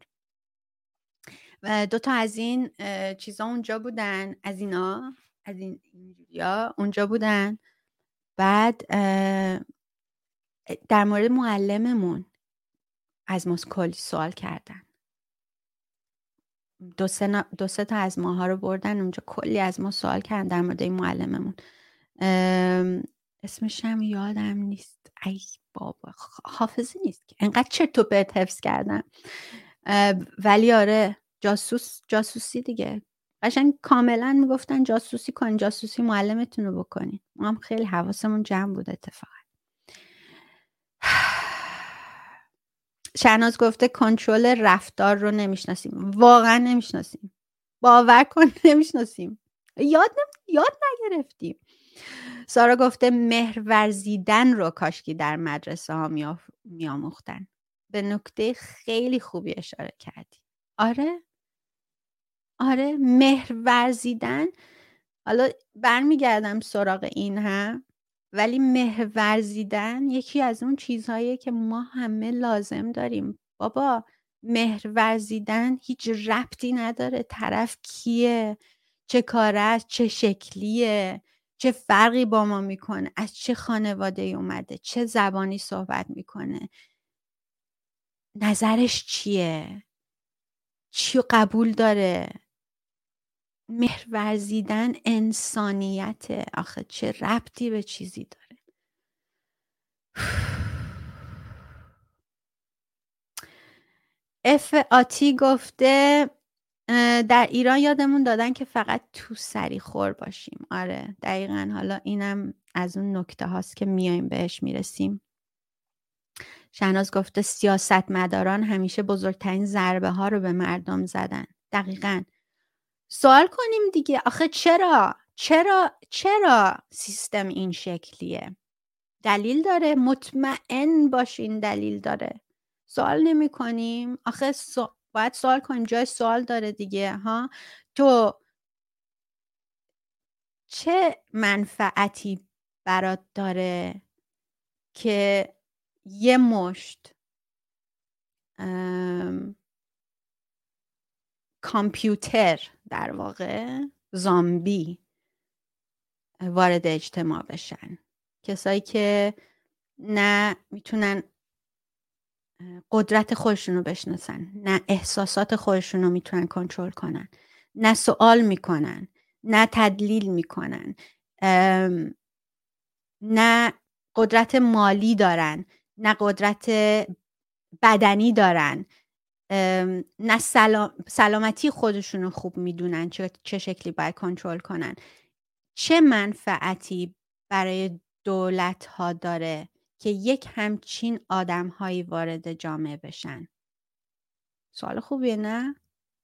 و دو تا از این اه، چیزا اونجا بودن، از اینا از این اینجوریا اونجا بودن. بعد اه، در مورد معلممون از ما کلی سوال کردن. دو سه, نا- دو سه تا از ماها رو بردن اونجا، کلی از ما سوال کردن در مورد این معلممون. ام، اسمش هم یادم نیست. ای بابا خ- حافظه نیست که انقدر چرت و پرت حفظ کردم. اه، ولی آره جاسوس جاسوسی دیگه، قشنگ کاملا میگفتن جاسوسی کن، جاسوسی معلمتون رو بکنین. ما هم خیلی حواسمون جمع بود اتفاقا. شهناز گفته کنترل رفتار رو نمیشناسیم. واقعا نمیشناسیم، باور کن نمیشناسیم، یاد نم... یاد نگرفتیم. سارا گفته مهر ورزیدن رو کاشکی در مدرسه ها میآموختن. به نکته خیلی خوبی اشاره کردی. آره آره مهر ورزیدن. حالا برمیگردم سراغ این هم، ولی مهر ورزیدن یکی از اون چیزهاییه که ما همه لازم داریم. بابا مهر ورزیدن هیچ ربطی نداره طرف کیه، چه کاره است، چه شکلیه، چه فرقی با ما میکنه، از چه خانواده اومده، چه زبانی صحبت میکنه، نظرش چیه، چی قبول داره. مهر ورزیدن انسانیته. آخه چه ربطی به چیزی داره. اف آتی گفته در ایران یادمون دادن که فقط تو سری خور باشیم. آره دقیقا. حالا اینم از اون نکته هاست که میایم بهش میرسیم. شهناز گفته سیاستمداران همیشه بزرگترین ضربه ها رو به مردم زدن. دقیقا. سوال کنیم دیگه، آخه چرا چرا چرا سیستم این شکلیه؟ دلیل داره، مطمئن باشین دلیل داره. سوال نمی کنیم. آخه سو... باید سوال کنیم، جای سوال داره دیگه. ها تو چه منفعتی برات داره که یه مشت ام... کامپیوتر در واقع زامبی وارد اجتماع بشن؟ کسایی که نه میتونن قدرت خودشون رو بشناسن، نه احساسات خودشون رو میتونن کنترل کنن، نه سوال میکنن، نه تدلیل میکنن، نه قدرت مالی دارن، نه قدرت بدنی دارن، نه سلام، سلامتی خودشون رو خوب میدونن چه, چه شکلی باید کنترل کنن. چه منفعتی برای دولت ها داره که یک همچین آدم هایی وارد جامعه بشن؟ سوال خوبیه نه؟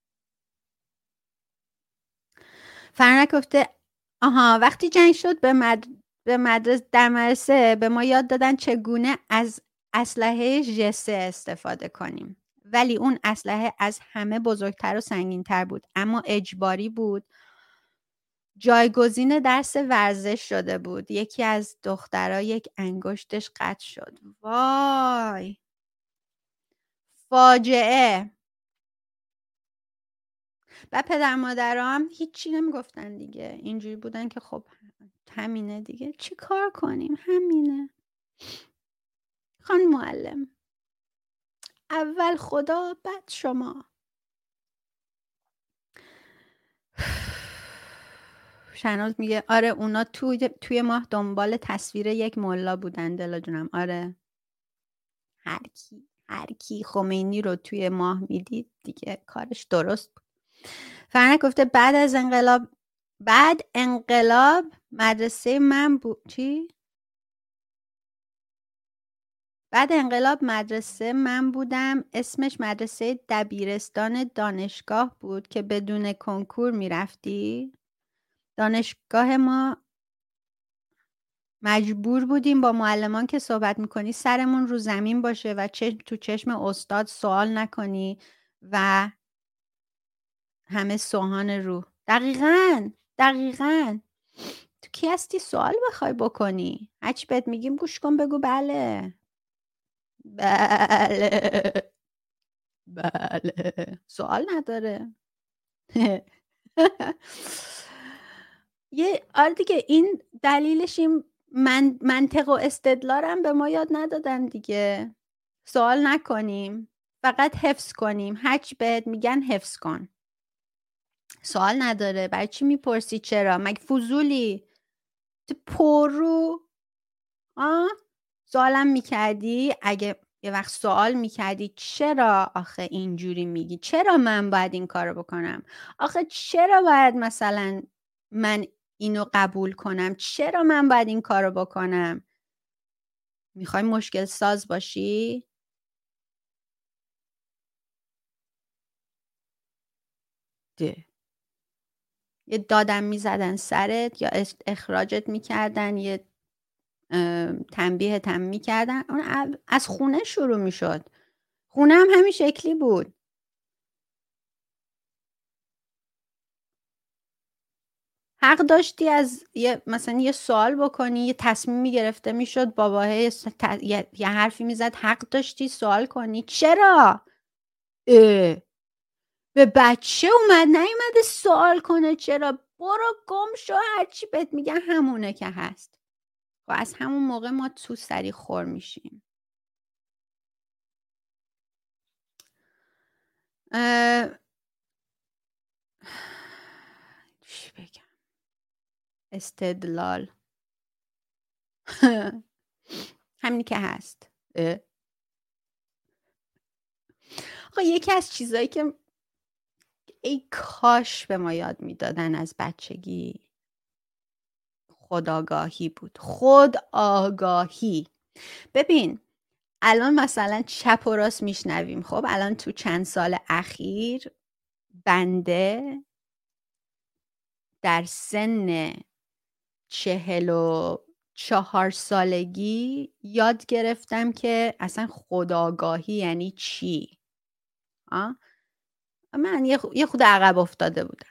فرنک گفته آها وقتی جنگ شد به, مد... به مدرسه در مدرسه به ما یاد دادن چگونه از اسلحه ژسه استفاده کنیم، ولی اون اسلحه از همه بزرگتر و سنگین‌تر بود، اما اجباری بود. جایگزین درس ورزش شده بود. یکی از دخترها یک انگشتش قطع شد. وای فاجعه. و پدر مادرها هم هیچی نمیگفتن دیگه، اینجوری بودن که خب همینه دیگه، چی کار کنیم، همینه. خانم معلم اول خدا بعد شما. شهناز میگه آره اونا توی, توی ماه دنبال تصویر یک ملا بودن دلا جونم. آره هر کی هر کی خمینی رو توی ماه میدید دیگه کارش درست بود. فرنک گفته بعد از انقلاب بعد انقلاب مدرسه من بود چی؟ بعد انقلاب مدرسه من بودم، اسمش مدرسه دبیرستان دانشگاه بود که بدون کنکور میرفتی. دانشگاه ما مجبور بودیم با معلمان که صحبت میکنی سرمون رو زمین باشه و چه تو چشم استاد سوال نکنی و همه سوهان رو. دقیقاً دقیقاً تو کی هستی سوال بخوای بکنی؟ هرچی بهت میگیم گوش کن بگو بله بله بله سوال نداره. یه آره دیگه این دلیلش این من منطق و استدلالم به ما یاد ندادن دیگه. سوال نکنیم فقط حفظ کنیم، هرچی بهت میگن حفظ کن. سوال نداره. برای چی میپرسی چرا؟ مگه فضولی؟ تو پرو آه سوالم میکردی اگه یه وقت سوال میکردی چرا آخه اینجوری میگی، چرا من باید این کارو بکنم، آخه چرا باید مثلا من اینو قبول کنم، چرا من باید این کارو بکنم. میخوای مشکل ساز باشی؟ ده. یه دادم میزدن سرت یا اخراجت میکردن، یه تنبیه هم میکردن. اون از خونه شروع میشد. خونه هم همین شکلی بود. حق داشتی از یه مثلا یه سوال بکنی، یه تصمیمی گرفته میشد باباه یه, یه حرفی میزد، حق داشتی سوال کنی چرا؟ اه. به بچه اومد نیومده سوال کنه چرا؟ برو گم شو، هرچی بهت میگن همونه که هست. و از همون موقع ما تو سری خور میشیم. چی بگم؟ استدلال همینی که هست. آقا یکی از چیزایی که ای کاش به ما یاد میدادن از بچگی خودآگاهی بود. خودآگاهی. ببین الان مثلا چپ و راست میشنویم. خب الان تو چند سال اخیر بنده در سن چهل و چهار سالگی یاد گرفتم که اصلا خودآگاهی یعنی چی. آه؟ من یه خود عقب افتاده بودم.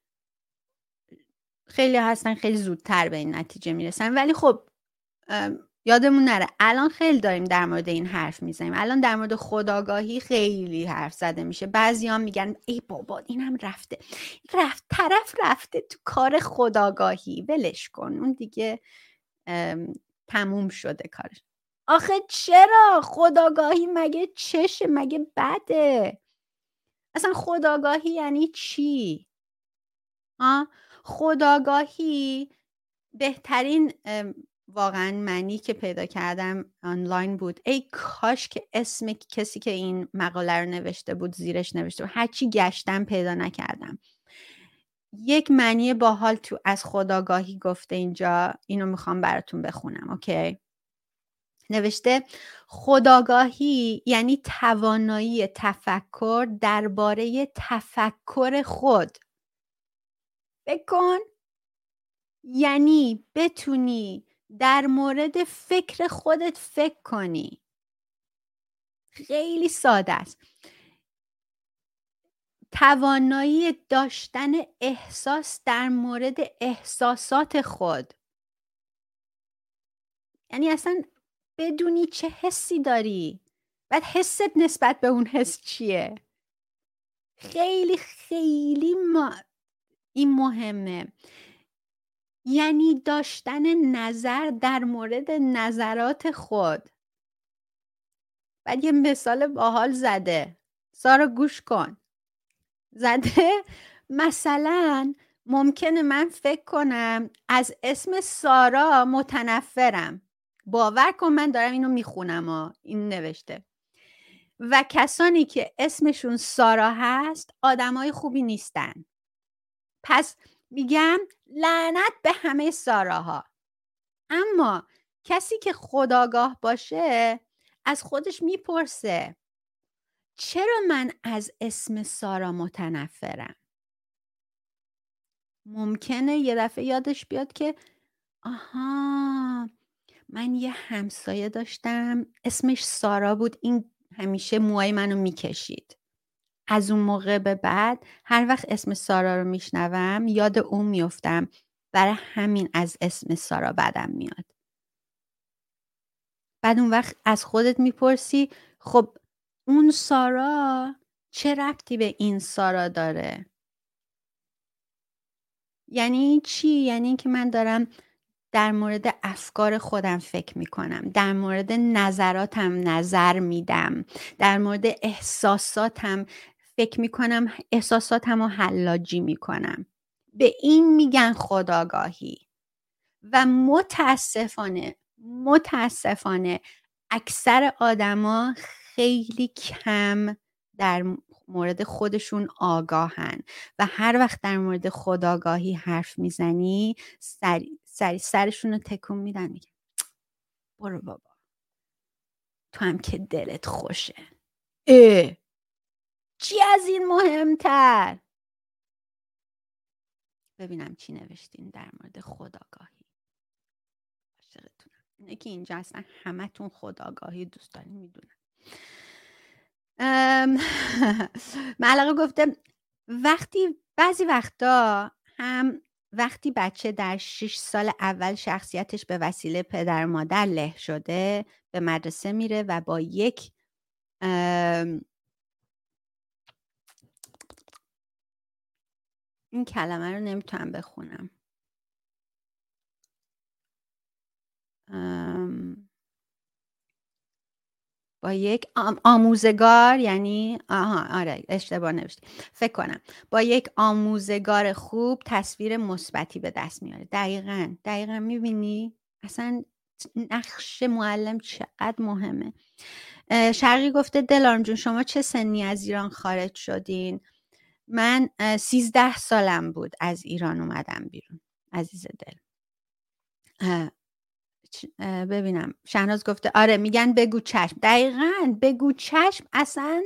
خیلی هستن خیلی زودتر به این نتیجه میرسن، ولی خب یادمون نره الان خیلی داریم در مورد این حرف میزنیم. الان در مورد خودآگاهی خیلی حرف زده میشه. بعضی‌ها میگن ای بابا اینم رفته رفت طرف رفته تو کار خودآگاهی، ولش کن اون دیگه تموم شده کارش. آخه چرا؟ خودآگاهی مگه چشه؟ مگه بده؟ اصلا خودآگاهی یعنی چی؟ آه؟ خودآگاهی بهترین واقعا معنی که پیدا کردم آنلاین بود. ای کاش که اسم کسی که این مقاله رو نوشته بود زیرش نوشته بود. هرچی گشتم پیدا نکردم. یک معنی باحال تو از خودآگاهی گفته اینجا، اینو میخوام براتون بخونم. اوکی؟ نوشته خودآگاهی یعنی توانایی تفکر درباره تفکر خود. بکن یعنی بتونی در مورد فکر خودت فکر کنی. خیلی ساده است. توانایی داشتن احساس در مورد احساسات خود. یعنی اصلا بدونی چه حسی داری، بعد حست نسبت به اون حس چیه. خیلی خیلی ما این مهمه. یعنی داشتن نظر در مورد نظرات خود. بعد یه مثال باحال زده. سارا گوش کن. زده مثلا ممکنه من فکر کنم از اسم سارا متنفرم. باور کن من دارم اینو میخونم ها، این نوشته. و کسانی که اسمشون سارا هست آدمای خوبی نیستن. پس میگم لعنت به همه ساراها. اما کسی که خودآگاه باشه از خودش میپرسه چرا من از اسم سارا متنفرم؟ ممکنه یه دفعه یادش بیاد که آها، من یه همسایه داشتم اسمش سارا بود، این همیشه موهای منو میکشید. از اون موقع به بعد هر وقت اسم سارا رو میشنوم یاد اون میفتم، برای همین از اسم سارا بدم میاد. بعد اون وقت از خودت میپرسی خب اون سارا چه ربطی به این سارا داره؟ یعنی چی؟ یعنی که من دارم در مورد افکار خودم فکر میکنم، در مورد نظراتم نظر میدم، در مورد احساساتم فکر میکنم، احساساتم رو حلاجی میکنم. به این میگن خودآگاهی. و متاسفانه متاسفانه اکثر آدما خیلی کم در مورد خودشون آگاهن و هر وقت در مورد خودآگاهی حرف میزنی سری سری سرشون رو تکون میدن، میگن برو بابا تو هم که دلت خوشه، اه چی از این مهمتر؟ ببینم چی نوشتین در مورد خودآگاهی. عاشقتونم. اینه که اینجا اصلا همه تون خودآگاهی دوست دارین، میدونم. معلقه گفته وقتی بعضی وقتا هم وقتی بچه در شش سال اول شخصیتش به وسیله پدر و مادر له شده به مدرسه میره و با یک این کلمه رو نمیتونم بخونم، با یک آم آموزگار، یعنی آها آره اشتباه نوشته فکر کنم، با یک آموزگار خوب تصویر مثبتی به دست میاره. دقیقاً دقیقاً میبینی اصلا نقش معلم چقدر مهمه. شرقی گفته دلارم جون شما چه سنی از ایران خارج شدین؟ من سیزده سالم بود از ایران اومدم بیرون. عزیز دل ببینم شهناز گفته آره میگن بگو چشم. دقیقاً بگو چشم. اصلا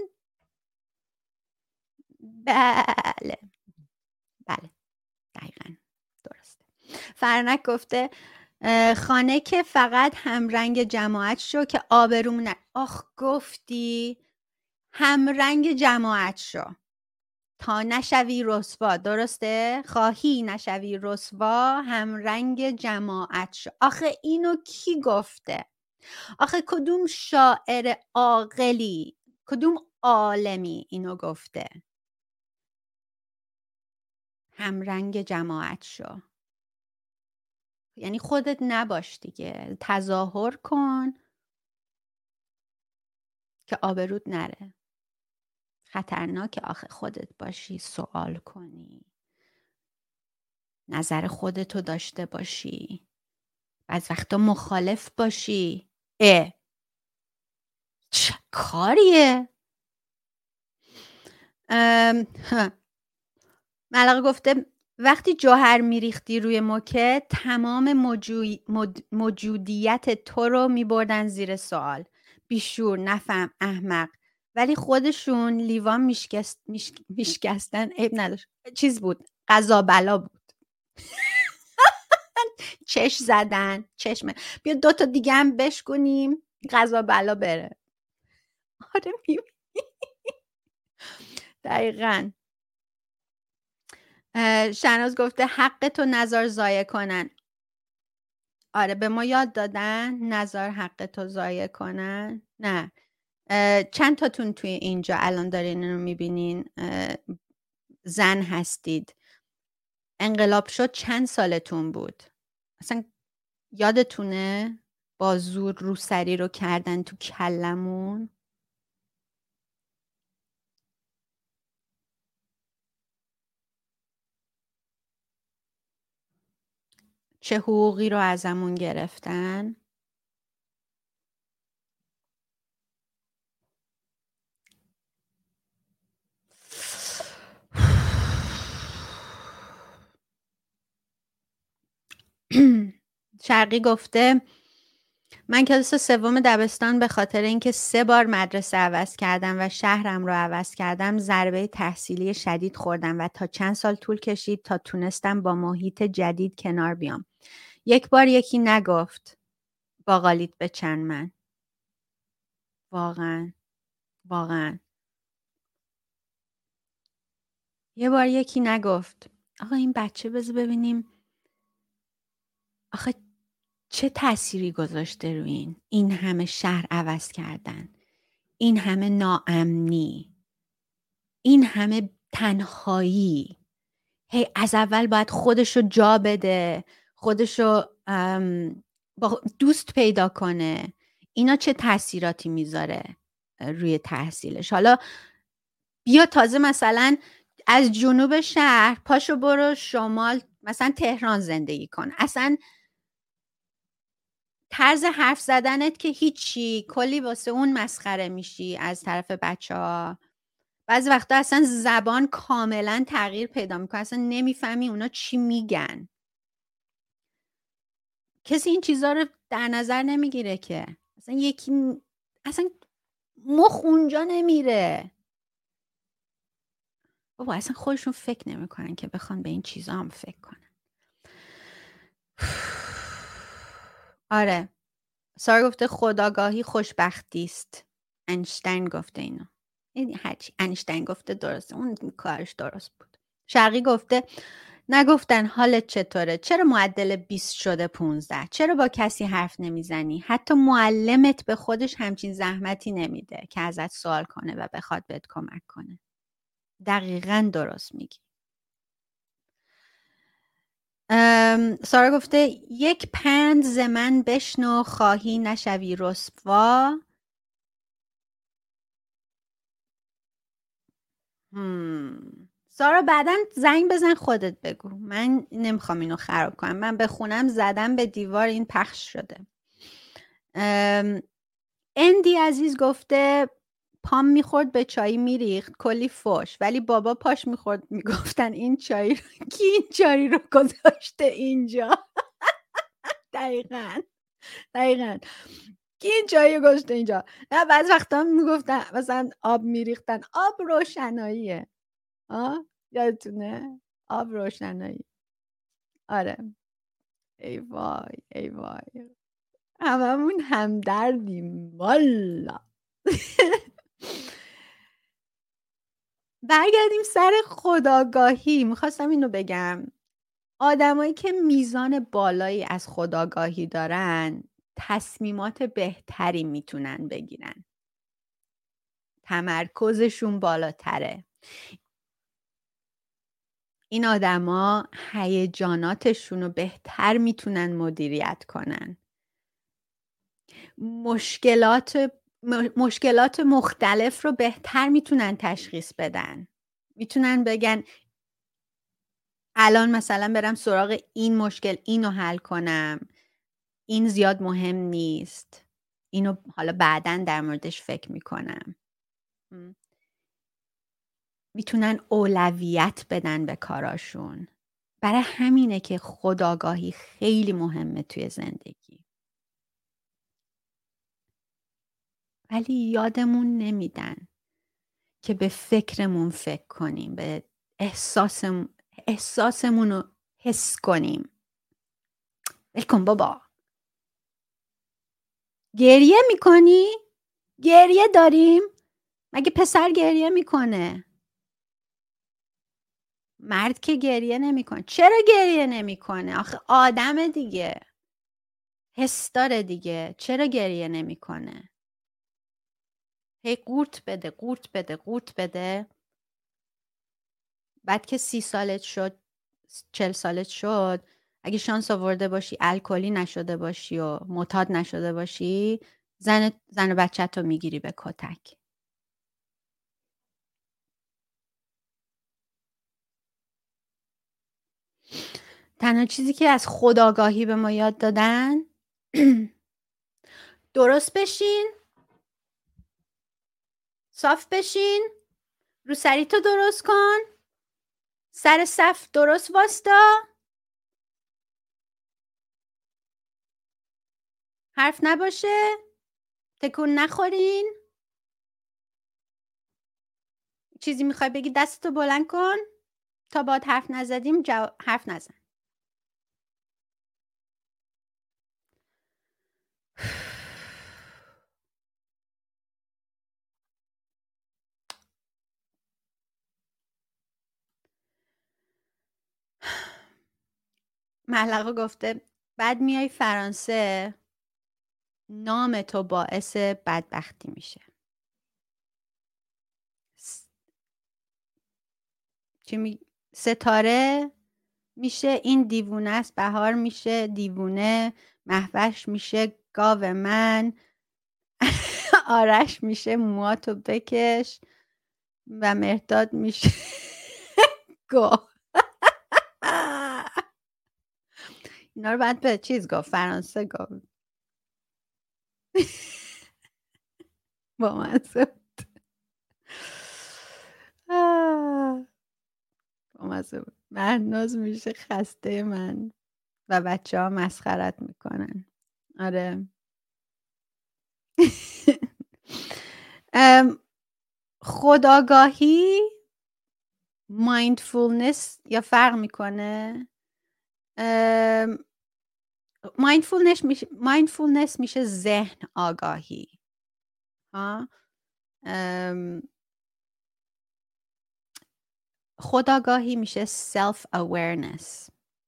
بله بله دقیقاً درسته. فرنک گفته خانه که فقط همرنگ جماعت شو که آبروم نه. آخ گفتی همرنگ جماعت شو تا نشوی رسوا. درسته؟ خواهی نشوی رسوا همرنگ جماعت شو. آخه اینو کی گفته؟ آخه کدوم شاعر عاقلی، کدوم عالمی اینو گفته؟ همرنگ جماعت شو. یعنی خودت نباش دیگه، تظاهر کن که آبرود نره. خطرناکه آخه خودت باشی سوال کنی، نظر خودتو داشته باشی، بعض وقتا مخالف باشی. اه چه کاریه؟ ملقه گفته وقتی جوهر میریختی روی موکه تمام موجو... مد... موجودیت تو رو میبردن زیر سوال. بیشور، نفهم، احمق. ولی خودشون لیوان میشکست... میش... میشکستن عیب نداشت. چیز بود، قضا بلا بود. چش زدن چشمه. بیا دوتا دیگه هم بشکنیم قضا بلا بره. آره میبینی دقیقاً. شناز گفته حق تو نظر ضایع کنن. آره به ما یاد دادن نظر حق تو ضایع کنن. نه چند تاتون توی اینجا الان دارین رو میبینین زن هستید. انقلاب شد چند سالتون بود؟ اصلا یادتونه با زور روسری رو کردن تو کلمون؟ چه حقوقی رو ازمون گرفتن؟ شرقی گفته من کلاس سوم دبستان به خاطر اینکه سه بار مدرسه عوض کردم و شهرم رو عوض کردم ضربه تحصیلی شدید خوردم و تا چند سال طول کشید تا تونستم با محیط جدید کنار بیام. یک بار یکی نگفت باقالیت به چند من. واقعا واقعا یه بار یکی نگفت آقا این بچه بذار ببینیم آخه چه تأثیری گذاشته روی این این همه شهر عوض کردن، این همه ناامنی، این همه تنهایی، هی از اول باید خودشو جا بده، خودشو با دوست پیدا کنه. اینا چه تأثیراتی میذاره روی تحصیلش؟ حالا بیا تازه مثلا از جنوب شهر پاشو برو شمال مثلا تهران زندگی کن، اصلا طرز حرف زدنت که هیچی، کلی واسه اون مسخره میشی از طرف بچه ها. بعضی وقتا اصلا زبان کاملا تغییر پیدا میکنه، اصلا نمیفهمی اونا چی میگن. کسی این چیزا رو در نظر نمیگیره که اصلا یکی اصلا مخ اونجا نمیره. بابا اصلا خودشون فکر نمیکنن که بخوان به این چیزا هم فکر کنن. آره سارا گفته خودآگاهی خوشبختی است. اینشتین گفته اینو. این هرچی اینشتین گفته درسته، اون کارش درست بود. شرقی گفته نگفتن حالت چطوره؟ چرا معدل بیست شده پونزده؟ چرا با کسی حرف نمیزنی؟ حتی معلمت به خودش همچین زحمتی نمیده که ازت سوال کنه و بخواد بهت کمک کنه. دقیقاً درست میگی. سارا گفته یک پند ز من بشنو خواهی نشوی رسوا. هم. سارا بعداً زنگ بزن خودت بگو، من نمیخوام اینو خراب کنم، من بخونم زدم به دیوار این پخش شده. اندی عزیز گفته پام میخورد به چای میریخت کلی فوش، ولی بابا پاش میخورد میگفتن این چای رو کی این چای رو گذاشته اینجا. دقیقاً دقیقاً کی این چای رو گذاشته اینجا. نه بعض وقتا میگفتن مثلا آب میریختن، آب روشناییه. آه یادتونه آب روشنایی. آره ای وای ای وای هممون همدردیم والا. برگردیم سر خودآگاهی. میخواستم اینو بگم آدمایی که میزان بالایی از خودآگاهی دارن تصمیمات بهتری میتونن بگیرن، تمرکزشون بالاتره. این آدما هیجاناتشون رو بهتر میتونن مدیریت کنن، مشکلات مشکلات مختلف رو بهتر میتونن تشخیص بدن. میتونن بگن الان مثلا برم سراغ این مشکل اینو حل کنم، این زیاد مهم نیست، اینو حالا بعداً در موردش فکر میکنم. میتونن اولویت بدن به کاراشون. برای همینه که خودآگاهی خیلی مهمه توی زندگی، ولی یادمون نمیدن که به فکرمون فکر کنیم، به احساسم احساسمون رو حس کنیم. بلکن بابا گریه میکنی؟ گریه داریم؟ مگه پسر گریه میکنه؟ مرد که گریه نمیکنه. چرا گریه نمیکنه؟ آخه آدم دیگه، حس داره دیگه، چرا گریه نمیکنه؟ هی قورت بده قورت بده قورت بده. بعد که سی سالت شد چل سالت شد، اگه شانس آورده باشی الکلی نشده باشی و معتاد نشده باشی، زن زن و بچت رو میگیری به کتک. تنها چیزی که از خودآگاهی به ما یاد دادن درست بشین، صاف بشین، رو سریتو درست کن، سر صف درست واستا، حرف نباشه، تکون نخورین. چیزی میخوای بگی دستتو بلند کن، تا باهات حرف نزدیم جو... حرف نزن. ملقا گفته بعد میای فرانسه نام تو باعث بدبختی میشه. س- چی می... ستاره میشه این دیوونه است، بهار میشه دیوونه، مهوش میشه گاو من، آرش میشه موهاتو بکش و مهرداد میشه گاو. اینا رو بعد به چیز گفت، فرانسه گفت. با مزه بود. آه. با مزه بود. مهناز میشه خسته من و بچه ها مسخرت میکنن. آره. ام، خودآگاهی مایندفولنس یا فرق میکنه. مایندفولنس میشه مایندفولنس میشه ذهن آگاهی ها. ام، خودآگاهی میشه self awareness.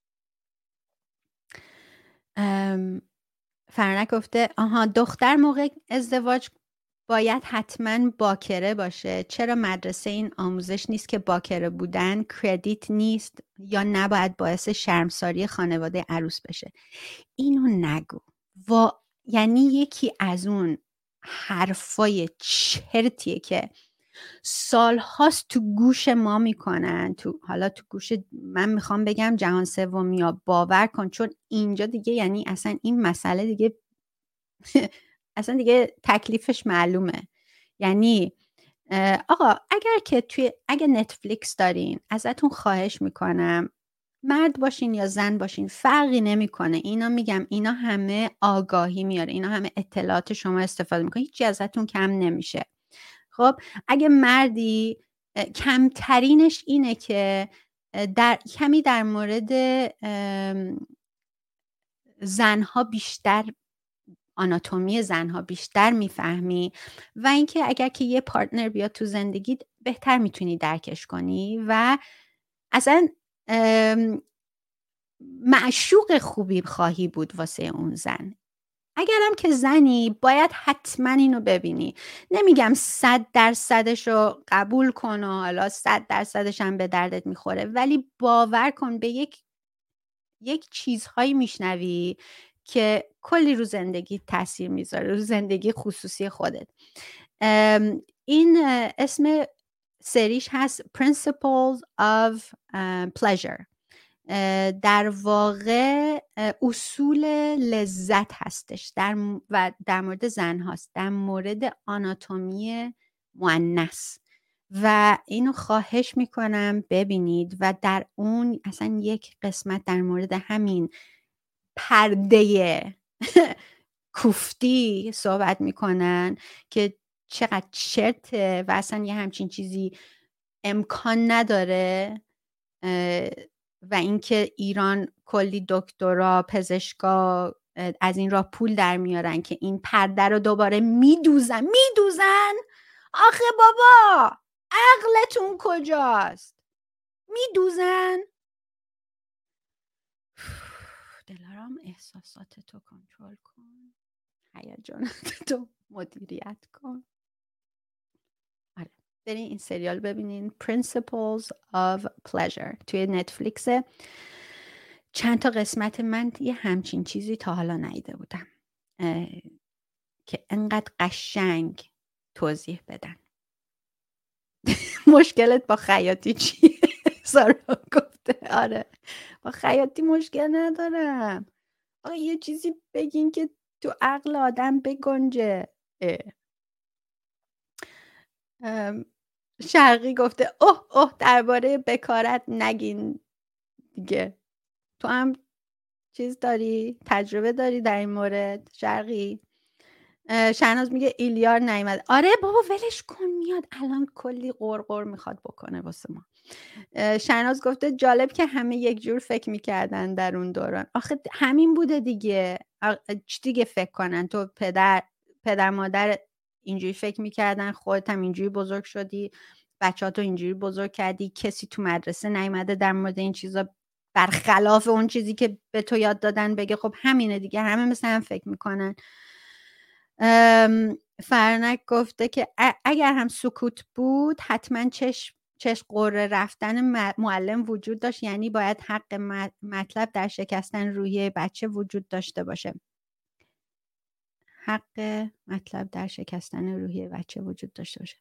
فرنک گفته آها دختر موقع ازدواج باید حتما باکره باشه. چرا مدرسه این آموزش نیست که باکره بودن کردیت نیست یا نباید باعث شرمساری خانواده عروس بشه؟ اینو نگو. و یعنی یکی از اون حرفای چرتیه که سالهاست تو گوش ما میکنن، تو حالا تو گوش من میخوام بگم جهان سومی یا باور کن، چون اینجا دیگه یعنی اصلا این مسئله دیگه اصلا دیگه تکلیفش معلومه. یعنی آقا اگر که توی اگه نتفلیکس دارین ازتون خواهش میکنم مرد باشین یا زن باشین فرقی نمیکنه. اینا میگم اینا همه آگاهی میاره، اینا همه اطلاعات شما استفاده میکنه، هیچ ازتون کم نمیشه. خب اگه مردی کمترینش اینه که در کمی در مورد زنها بیشتر آناتومی زنها بیشتر میفهمی و اینکه اگر که یه پارتنر بیاد تو زندگی بهتر میتونی درکش کنی و اصلا معشوق خوبی خواهی بود واسه اون زن. اگرم که زنی باید حتما اینو ببینی. نمیگم صد درصدش رو قبول کن و حالا صد درصدش هم به دردت میخوره، ولی باور کن به یک یک چیزهایی میشنوی که کلی رو زندگی تاثیر میذاره، رو زندگی خصوصی خودت. این اسم سریش هست Principles of Pleasure. در واقع اصول لذت هستش در و در مورد زن هاست، در مورد آناتومی مؤنث و اینو خواهش میکنم ببینید و در اون اصلا یک قسمت در مورد همین پرده کوفتی صحبت میکنن که چقدر چرته و اصلا یه همچین چیزی امکان نداره و اینکه ایران کلی دکترا پزشکا از این راه پول در میارن که این پرده رو دوباره میدوزن میدوزن آخه بابا عقلتون کجاست؟ میدوزن. دلارام احساساتتو کنترل کن، هیجاناتتو مدیریت کن. آره برین این سریال ببینین Principles of Pleasure توی نتفلیکس. چند تا قسمت من یه همچین چیزی تا حالا ندیده بودم که انقدر قشنگ توضیح بدن. مشکلت با خیاطی چیه؟ سارا گفته آره با خیاطی مشکل ندارم، آقا یه چیزی بگین که تو عقل آدم بگنجه. اه. ام، شرقی گفته اوه اوه درباره بکارت نگین دیگه. تو هم چیز داری؟ تجربه داری در این مورد شرقی؟ اه، شهناز میگه ایلیار نیومد. آره بابا ولش کن میاد الان کلی قرقر میخواد بکنه واسه ما. اه، شهناز گفته جالب که همه یک جور فکر میکردن در اون دوران. آخه همین بوده دیگه. آ- چی دیگه فکر کنن؟ تو پدر پدر مادر اینجوری فکر میکردن، خودت هم اینجوری بزرگ شدی، بچه‌هاتو اینجوری بزرگ کردی، کسی تو مدرسه نیومده در مورد این چیزا برخلاف اون چیزی که به تو یاد دادن بگه خب همینه دیگه، همه مثل هم فکر میکنن. ام، فرنک گفته که ا- اگر هم سکوت بود حتما چشم چشم قره رفتن م- معلم وجود داشت، یعنی باید حق م- مطلب در شکستن روحیه بچه وجود داشته باشه. حق مطلب در شکستن روحیه بچه وجود داشته باشه.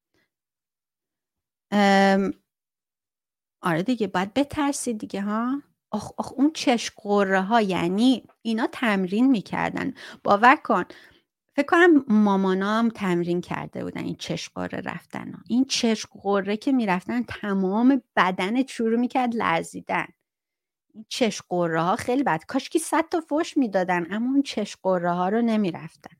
ام، آره دیگه باید بترسی دیگه ها. آخ آخ اون چشم قره ها یعنی اینا تمرین میکردن. باور کن فکر کنم مامانا هم تمرین کرده بودن این چشم قره رفتن ها. این چشم قره که میرفتن تمام بدن شروع میکرد لرزیدن. این چشم قره ها خیلی بد، کاش که صد تا فوش میدادن اما اون چشم قره ها رو نمیرفتن.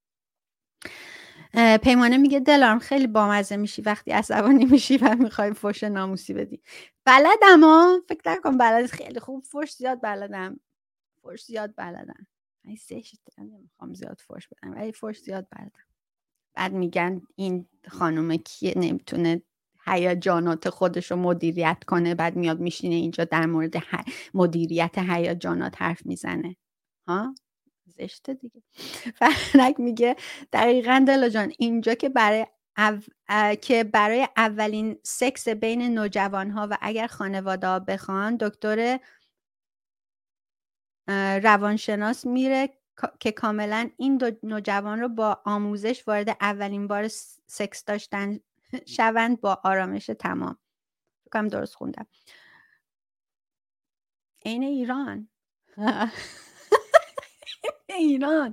پیمانه میگه دلارم خیلی بامزه میشی وقتی عصبانی میشی و میخوای فوش ناموسی بدی. بلدم ها، فکر نکن بلد، خیلی خوب فوش زیاد بلدم، فوش زیاد بلدم. ای زشت نمیخوام زیاد فوش بدم ولی فوش زیاد بلدم. بعد میگن این خانومه کیه نمیتونه هیجانات خودش رو مدیریت کنه، بعد میاد میشینه اینجا در مورد ح... مدیریت هیجانات حرف میزنه ها، زشته دیگه. فرنک میگه دقیقاً دلا جان اینجا که برای او... اه... که برای اولین سکس بین نوجوان ها و اگر خانواده ها بخوان دکتر روانشناس میره که کاملا این دو نوجوان رو با آموزش وارد اولین بار سکس داشتن شوند با آرامش تمام. فکرم درست خوندم. این ایران ایران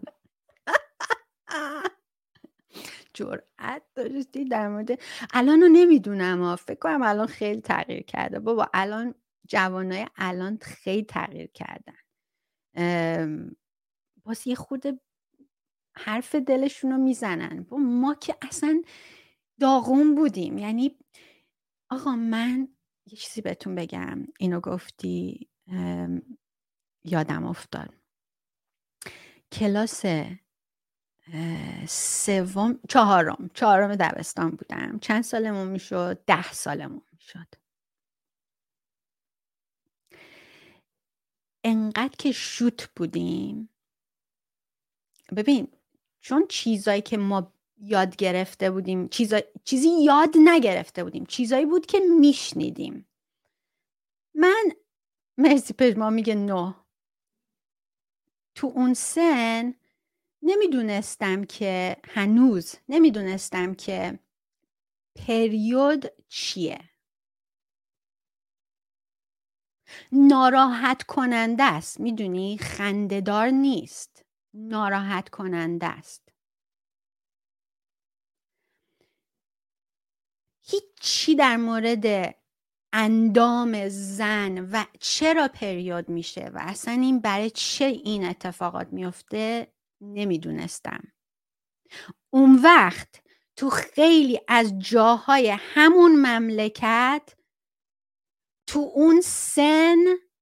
جرأت داشتی در مورد الان رو نمیدونم، فکر کنم الان خیلی تغییر کرده بابا، الان جوانای الان خیلی تغییر کردن. باز یه خود حرف دلشون رو میزنن. ما که اصلا داغون بودیم. یعنی آقا من یه چیزی بهتون بگم، اینو گفتی یادم افتاد. کلاس سوم چهارم چهارم دبستان بودم. چند سالمون میشد؟ ده سالمون میشد. انقدر که شوت بودیم. ببین چون چیزایی که ما یاد گرفته بودیم چیزا... چیزی یاد نگرفته بودیم، چیزایی بود که میشنیدیم. من مرسی پژما میگه نه، تو اون سن نمیدونستم که هنوز نمیدونستم که پریود چیه. ناراحت کننده است، میدونی، خنده‌دار نیست، ناراحت کننده است. هیچی در مورد اندام زن و چرا پریود میشه و اصلا این برای چه این اتفاقات میفته نمیدونستم. اون وقت تو خیلی از جاهای همون مملکت تو اون سن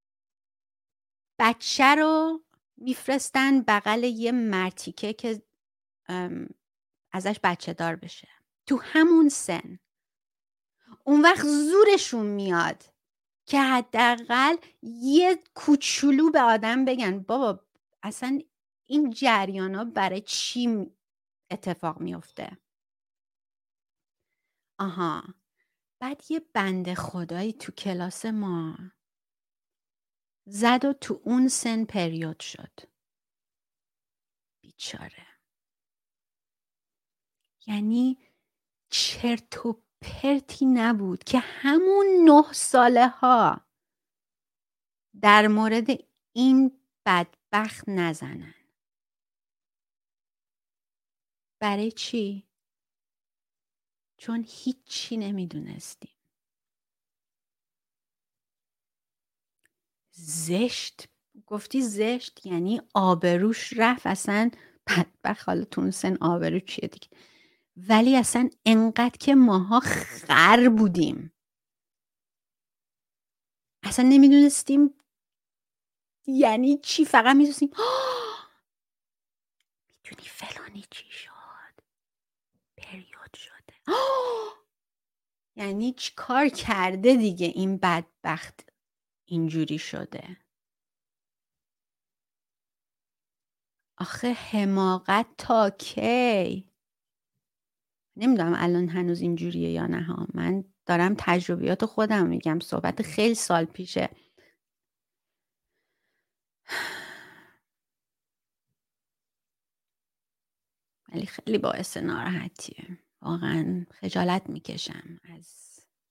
بچه رو میفرستن بغل یه مرتیکه که ازش بچه دار بشه. تو همون سن اون وقت زورشون میاد که حداقل یه کوچولو به آدم بگن بابا اصلا این جریان ها برای چی اتفاق میفته. آها، بعد یه بنده خدایی تو کلاس ما زد و تو اون سن پریود شد. بیچاره. یعنی چرت و پرتی نبود که همون نه ساله ها در مورد این بدبخت نزنن. برای چی؟ چون هیچی نمیدونستیم. زشت گفتی، زشت یعنی آبروش رفت اصلا. بدبخت، حالا تو اون سن آبرو چیه دیگه. ولی اصلا انقدر که ماها خر بودیم، اصلا نمیدونستیم یعنی چی. فقط میدونستیم میدونی فلانی چی شد، پریود شده، یعنی چی کار کرده دیگه این بدبخت اینجوری شده. آخه حماقت تا کی؟ نمیدونم الان هنوز اینجوریه یا نه ها. من دارم تجربیات خودم میگم، صحبت خیلی سال پیشه. ولی خیلی باعث ناراحتیه، واقعا خجالت میکشم از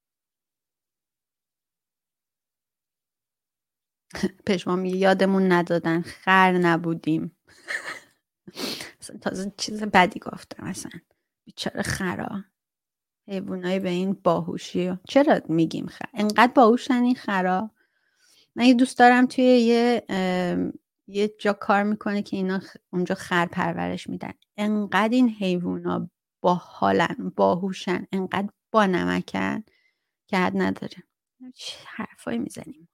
پشما. میگه یادمون ندادن خر نبودیم. تازه چیز بدی گفتم اصلا. بیچاره خرا، حیوانای به این باهوشی. چرا میگیم خر؟ انقدر باهوشن این خرا. من یه دوست دارم توی یه یه جا کار میکنه که اینا اونجا خر پرورش میدن. انقدر این حیوونا باحالن، باهوشن، انقدر با نمکن که حد نداره. چه حرفایی میزنیم.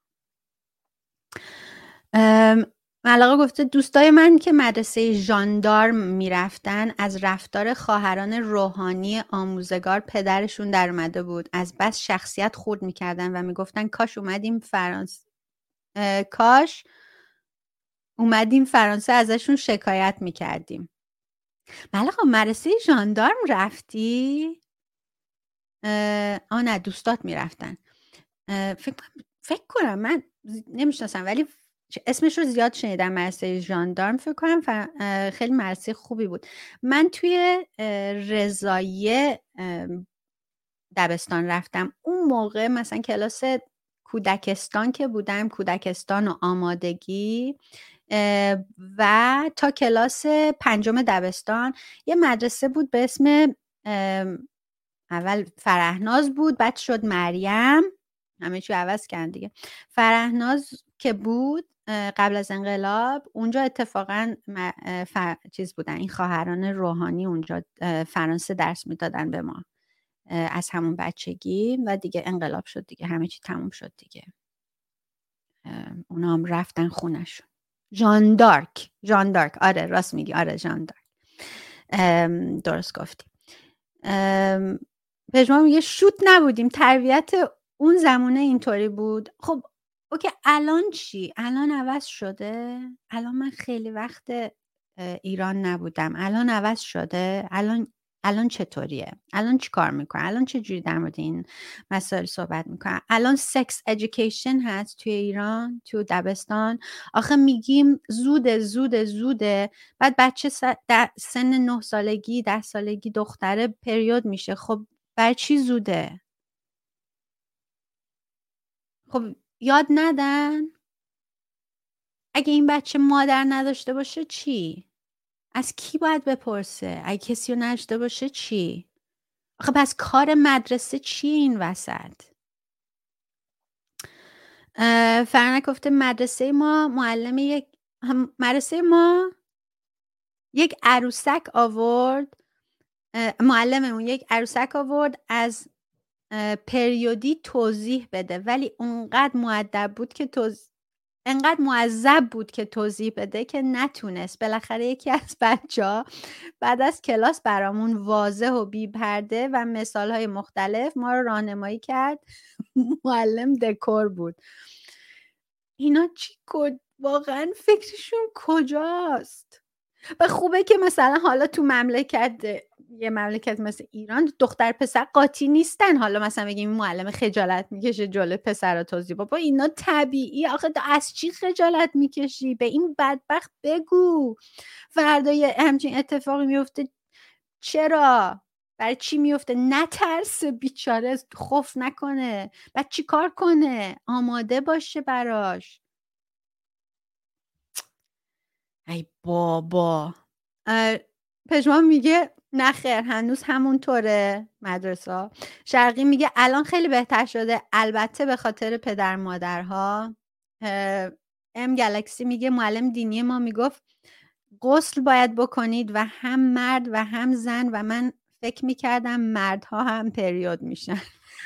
ملاقه گفته دوستای من که مدرسه ژاندارم میرفتن، از رفتار خواهران روحانی آموزگار پدرشون در اومده بود. از بس شخصیت خورد میکردن و میگفتن کاش اومدیم فرانسه کاش اومدیم فرانسه ازشون شکایت میکردیم. ملاقه مدرسه ژاندارم رفتی؟ آه نه، دوستات میرفتن. فکر فکر کنم، من نمیشناسم ولی اسمش رو زیاد شنیدم، مدرسه ژاندارم. فکر کنم خیلی مدرسه خوبی بود. من توی رضایه دبستان رفتم. اون موقع مثلا کلاس کودکستان که بودم، کودکستان و آمادگی، و تا کلاس پنجم دبستان یه مدرسه بود به اسم، اول فرهناز بود، بعد شد مریم، همه چی عوض کردن دیگه. فرهناز که بود قبل از انقلاب، اونجا اتفاقا فر... چیز بودن این خواهران روحانی، اونجا فرانسه درس میدادن به ما از همون بچگی. و دیگه انقلاب شد دیگه، همه چی تموم شد دیگه. اونا هم رفتن خونشون. ژان دارک، ژان دارک، آره راست میگی، آره ژان دارک، درست گفتی. پژمان میگه شوت نبودیم، تربیت اون زمانه اینطوری بود. خب اوکی، الان چی؟ الان عوض شده؟ الان من خیلی وقت ایران نبودم، الان عوض شده؟ الان الان چطوریه؟ الان چی کار میکنه؟ الان چه جوری در مورد این مسائل صحبت میکنه؟ الان سکس ادویکیشن هست توی ایران، تو دبستان. آخه میگیم زوده زوده زوده، بعد بچه سن نه سالگی ده سالگی دختره پریود میشه. خب برای چی زوده؟ خب یاد ندن؟ اگه این بچه مادر نداشته باشه چی؟ از کی باید بپرسه؟ اگه کسی رو نداشته باشه چی؟ آخه پس کار مدرسه چی این وسط؟ فرنک گفته مدرسه ما معلم یک مدرسه ما یک عروسک آورد، معلممون یک عروسک آورد از پریودی توضیح بده، ولی اونقدر مؤدب بود که توضیح انقدر معذب بود که توضیح بده که نتونست. بالاخره یکی از بچه‌ها بعد از کلاس برامون واضح و بی پرده و مثالهای مختلف ما رو راهنمایی کرد. معلم دکور بود. اینا چی کد واقعا فکرشون کجاست؟ و خوبه که مثلا حالا تو مملکت یه مملکت مثل ایران دختر پسر قاطی نیستن. حالا مثلا بگیم معلم خجالت میکشه جلوی پسر توضیح. بابا اینا طبیعی. آخه از چی خجالت میکشی؟ به این بدبخت بگو فردا یه همچین اتفاقی میفته چرا؟ برای چی میفته؟ نترس، بیچاره خوف نکنه. بعد چی کار کنه؟ آماده باشه براش. ای بابا. پژمان میگه نه خیر هنوز همونطوره مدرسه. شرقی میگه الان خیلی بهتر شده، البته به خاطر پدر مادرها. ام گلکسی میگه معلم دینی ما میگفت غسل باید بکنید و هم مرد و هم زن و من فکر میکردم مردها هم پریود میشن.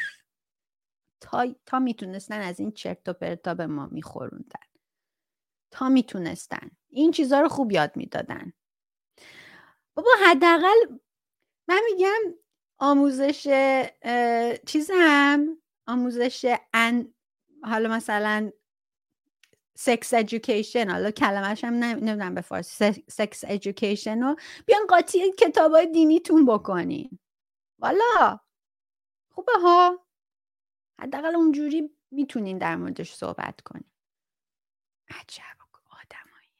تا تا میتونستن از این چرت و پرتا به ما میخوروندن، تا میتونستن این چیزها رو خوب یاد میدادن. بابا حداقل من میگم آموزش چیزم، آموزش ان حالا مثلا سکس ادویکیشن، حالا کلمه‌ش هم نمیدونم به فارسی، سکس ادویکیشن رو بیان قاطی کتابای دینیتون بکنین. والا خوبه ها، حداقل اونجوری میتونین در موردش صحبت کنین. عجب آدمایی.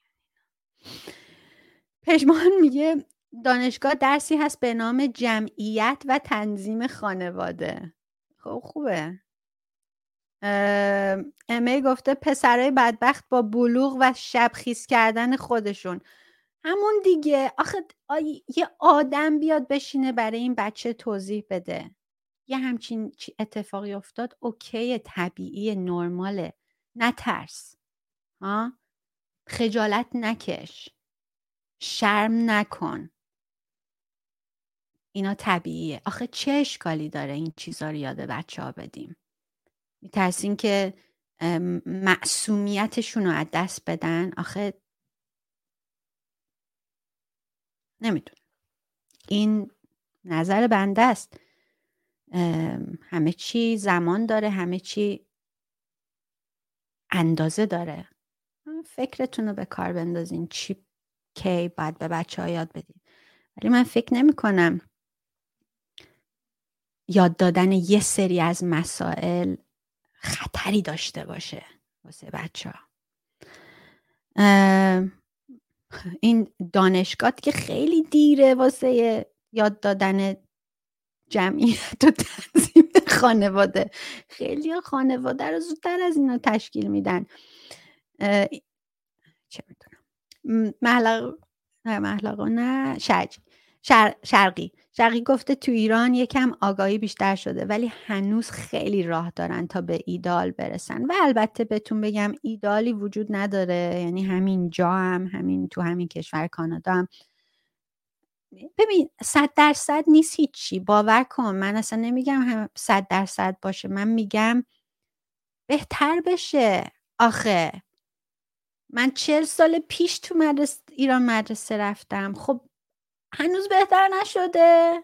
پژمان میگه دانشگاه درسی هست به نام جمعیت و تنظیم خانواده. خب خوبه. امی گفته پسرای بدبخت با بلوغ و شبخیز کردن خودشون. همون دیگه. آخه آی... یه آدم بیاد بشینه برای این بچه توضیح بده یه همچین اتفاقی افتاد، اوکی، طبیعی، نرماله، نترس، ها، خجالت نکش، شرم نکن، اینا طبیعیه. آخه چه اشکالی داره این چیزا رو یاد بچه ها بدیم؟ میترسین که معصومیتشون رو از دست بدن؟ آخه نمیدونم، این نظر بنده است. همه چی زمان داره، همه چی اندازه داره. فکرتون رو به کار بندازین چی کی باید به بچه ها یاد بدین. ولی من فکر نمی کنم یاد دادن یه سری از مسائل خطری داشته باشه واسه بچه ها. این دانشگاه که خیلی دیره واسه یاد دادن جمعیت و تنظیم خانواده. خیلی خانواده رو زودتر از اینا تشکیل میدن. چه میدونم، محلق نه محلقا نه شرج شر... شرقی شرقی گفته تو ایران یکم آگاهی بیشتر شده ولی هنوز خیلی راه دارن تا به ایدال برسن. و البته بهتون بگم ایدالی وجود نداره، یعنی همین جا هم، همین تو همین کشور کانادا هم. ببین صد درصد نیست هیچی، باور کن. من اصلا نمیگم هم صد درصد باشه، من میگم بهتر بشه. آخه من چهل سال پیش تو مدرسه ایران مدرسه رفتم، خب هنوز بهتر نشده؟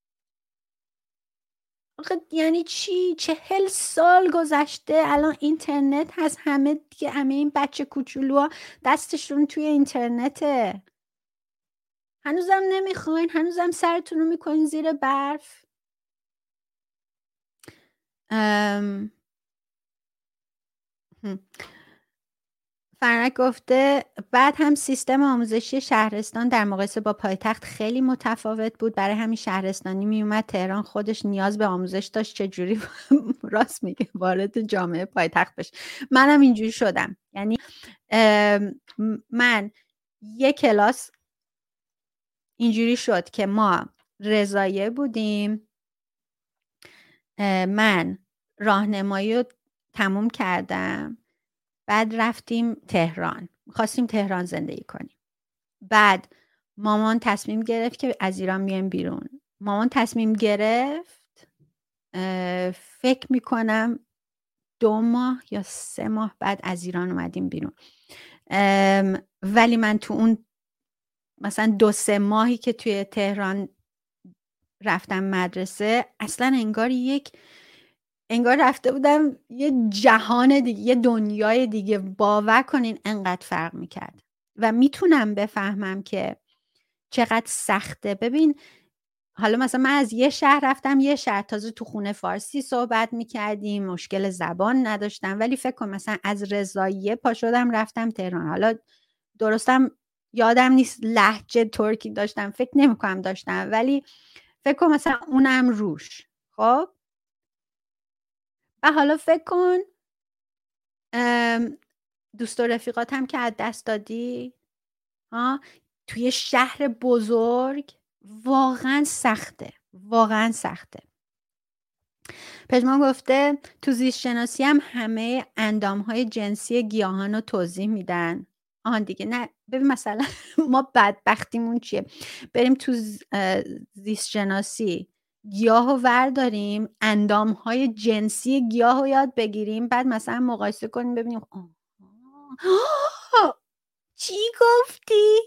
آخه یعنی چی؟ چهل سال گذشته، الان اینترنت هست، همه دیگه، همه این بچه کوچولوها دستشون توی اینترنته. هنوزم نمیخواین؟ هنوزم سرتون رو میکنین زیر برف؟ ام... فرنک گفته بعد هم سیستم آموزشی شهرستان در مقایسه با پایتخت خیلی متفاوت بود، برای همین شهرستانی میومد تهران خودش نیاز به آموزش داشت. چجوری راست میگه وارد جامعه پایتخت بشه. منم اینجوری شدم، یعنی من یک کلاس اینجوری شد که ما رضایه بودیم، من راهنمایی رو تموم کردم، بعد رفتیم تهران، خواستیم تهران زندگی کنیم. بعد مامان تصمیم گرفت که از ایران میایم بیرون. مامان تصمیم گرفت فکر میکنم دو ماه یا سه ماه بعد از ایران اومدیم بیرون. ولی من تو اون مثلا دو سه ماهی که توی تهران رفتم مدرسه، اصلا انگار یک انگار رفته بودم یه جهان دیگه، یه دنیای دیگه. باور کنین انقدر فرق میکرد و میتونم بفهمم که چقدر سخته. ببین حالا مثلا من از یه شهر رفتم یه شهر، تازه تو خونه فارسی صحبت میکردیم، مشکل زبان نداشتم، ولی فکر کن مثلا از رضاییه پا شدم رفتم تهران. حالا درستم یادم نیست لهجه ترکی داشتم، فکر نمیکنم داشتم، ولی فکر کن مثلا اونم روش. خب و حالا فکر کن دوست و رفیقات هم که از دست دادی ها، توی شهر بزرگ واقعا سخته، واقعا سخته. پژمان گفته تو زیست شناسی هم همه اندامهای جنسی گیاهان رو توضیح میدن. آهان دیگه نه ببین مثلا ما بدبختیمون چیه، بریم تو زیست شناسی گیاه رو ورداریم، اندامهای جنسی گیاه رو یاد بگیریم، بعد مثلا مقایسه کنیم ببینیم آه آه چی گفتی؟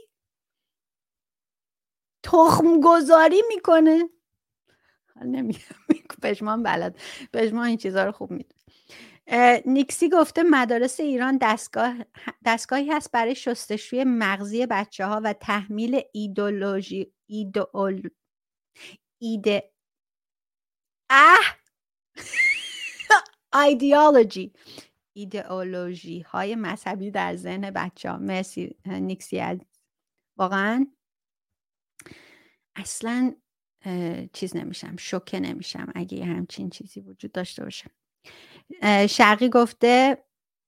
تخم گذاری میکنه. نمیگم پژمان بلد، پژمان این چیزها رو خوب میدونه. نیکسی گفته مدارس ایران دستگاه دستگاهی هست برای شستشوی مغزی بچه ها و تحمیل ایدئولوژی ایدئول ایده اه ایدئولوژی ایدئولوژی های مذهبی در ذهن بچه ها. مرسی نیکسی، از واقعا اصلا چیز نمیشم، شوکه نمیشم اگه یه همچین چیزی وجود داشته باشه. شرقی گفته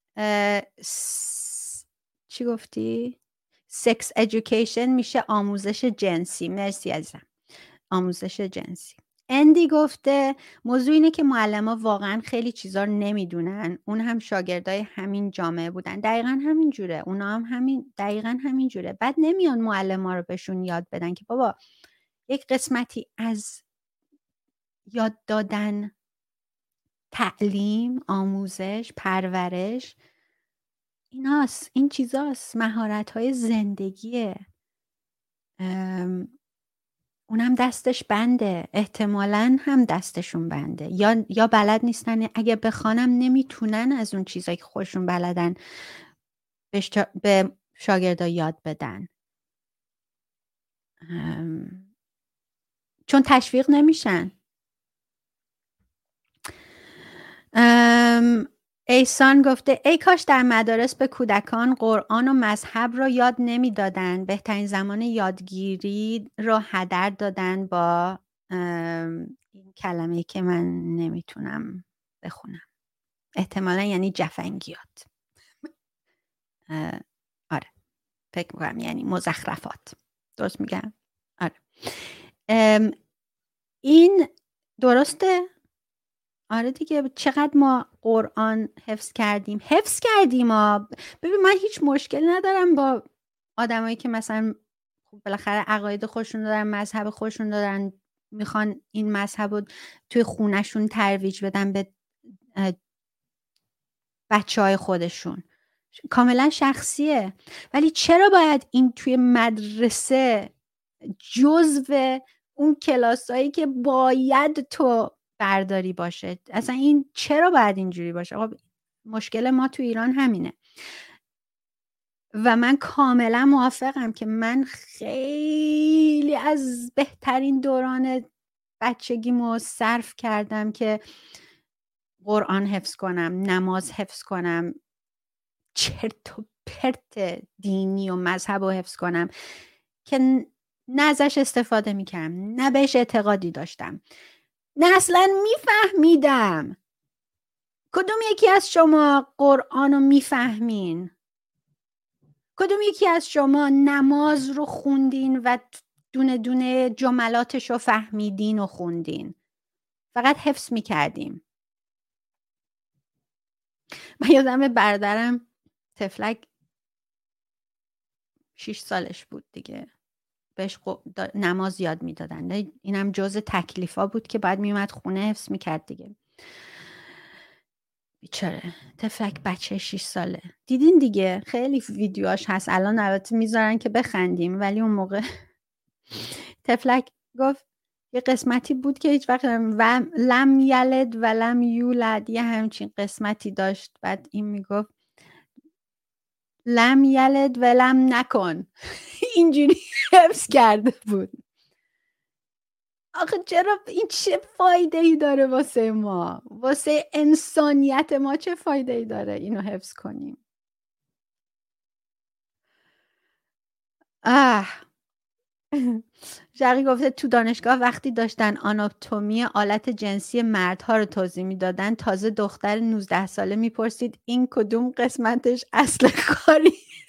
س... چی گفتی؟ سکس ادویکیشن میشه آموزش جنسی. مرسی عزیزم، آموزش جنسی. اندی گفته موضوع اینه که معلم‌ها واقعا خیلی چیزا رو نمیدونن، اون هم شاگردای همین جامعه بودن. دقیقا همین جوره، اونا هم همین دقیقا همین جوره. بعد نمیان معلم‌ها رو بهشون یاد بدن که بابا یک قسمتی از یاد دادن، تعلیم، آموزش، پرورش ایناست، این چیزاست، مهارت‌های زندگیه. اونم دستش بنده، احتمالاً هم دستشون بنده، یا یا بلد نیستن، اگه بخوانم نمیتونن از اون چیزایی که خودشون بلدن به, شا... به شاگردا یاد بدن، چون تشویق نمیشن. ایسان گفته ای کاش در مدارس به کودکان قرآن و مذهب را یاد نمیدادن، بهترین زمان یادگیری را هدر دادن با این کلمه‌ای که من نمیتونم بخونم، احتمالا یعنی جفنگیات. آره فکر میکنم یعنی مزخرفات، درست میگم؟ آره این درسته. آره دیگه، چقدر ما قرآن حفظ کردیم حفظ کردیم ها. ببین من هیچ مشکل ندارم با آدمایی که مثلا بالاخره عقاید خودشون دارن، مذهب خودشون دارن، میخوان این مذهب رو توی خونشون ترویج بدن به بچه های خودشون، کاملا شخصیه. ولی چرا باید این توی مدرسه جزو اون کلاسایی که باید تو برداری باشه؟ اصلا این چرا باید اینجوری باشه؟ آقا مشکل ما تو ایران همینه و من کاملا موافقم که من خیلی از بهترین دوران بچگیمو صرف کردم که قرآن حفظ کنم، نماز حفظ کنم، چرت و پرت دینی و مذهب رو حفظ کنم که نه ازش استفاده میکردم، نه بهش اعتقادی داشتم، نه اصلا میفهمیدم. کدوم یکی از شما قرآن رو میفهمین؟ کدوم یکی از شما نماز رو خوندین و دونه دونه جملاتش رو فهمیدین و خوندین؟ فقط حفظ میکردیم. من یادم برادرم تفلک شیش سالش بود دیگه، بهش نماز یاد میدادن، اینم جز تکلیفا بود که بعد میومد خونه حفظ میکرد دیگه. بیچاره تفلک بچه شیش ساله. دیدین دیگه خیلی ویدیوهاش هست الان، البته میذارن که بخندیم، ولی اون موقع تفلک گفت یه قسمتی بود که هیچ وقت و لم یلد و لم یولد، یه همچین قسمتی داشت، بعد این میگفت لم یلد و لم نکن. اینجوری حفظ کرده بود. آخه چرا؟ این چه فایده ای داره واسه ما، واسه انسانیت ما چه فایده ای داره اینو حفظ کنیم؟ آه شقی گفته تو دانشگاه وقتی داشتن آناتومی آلت جنسی مردها رو توضیح میدادن تازه دختر نوزده ساله میپرسید این کدوم قسمتش اصل کاری.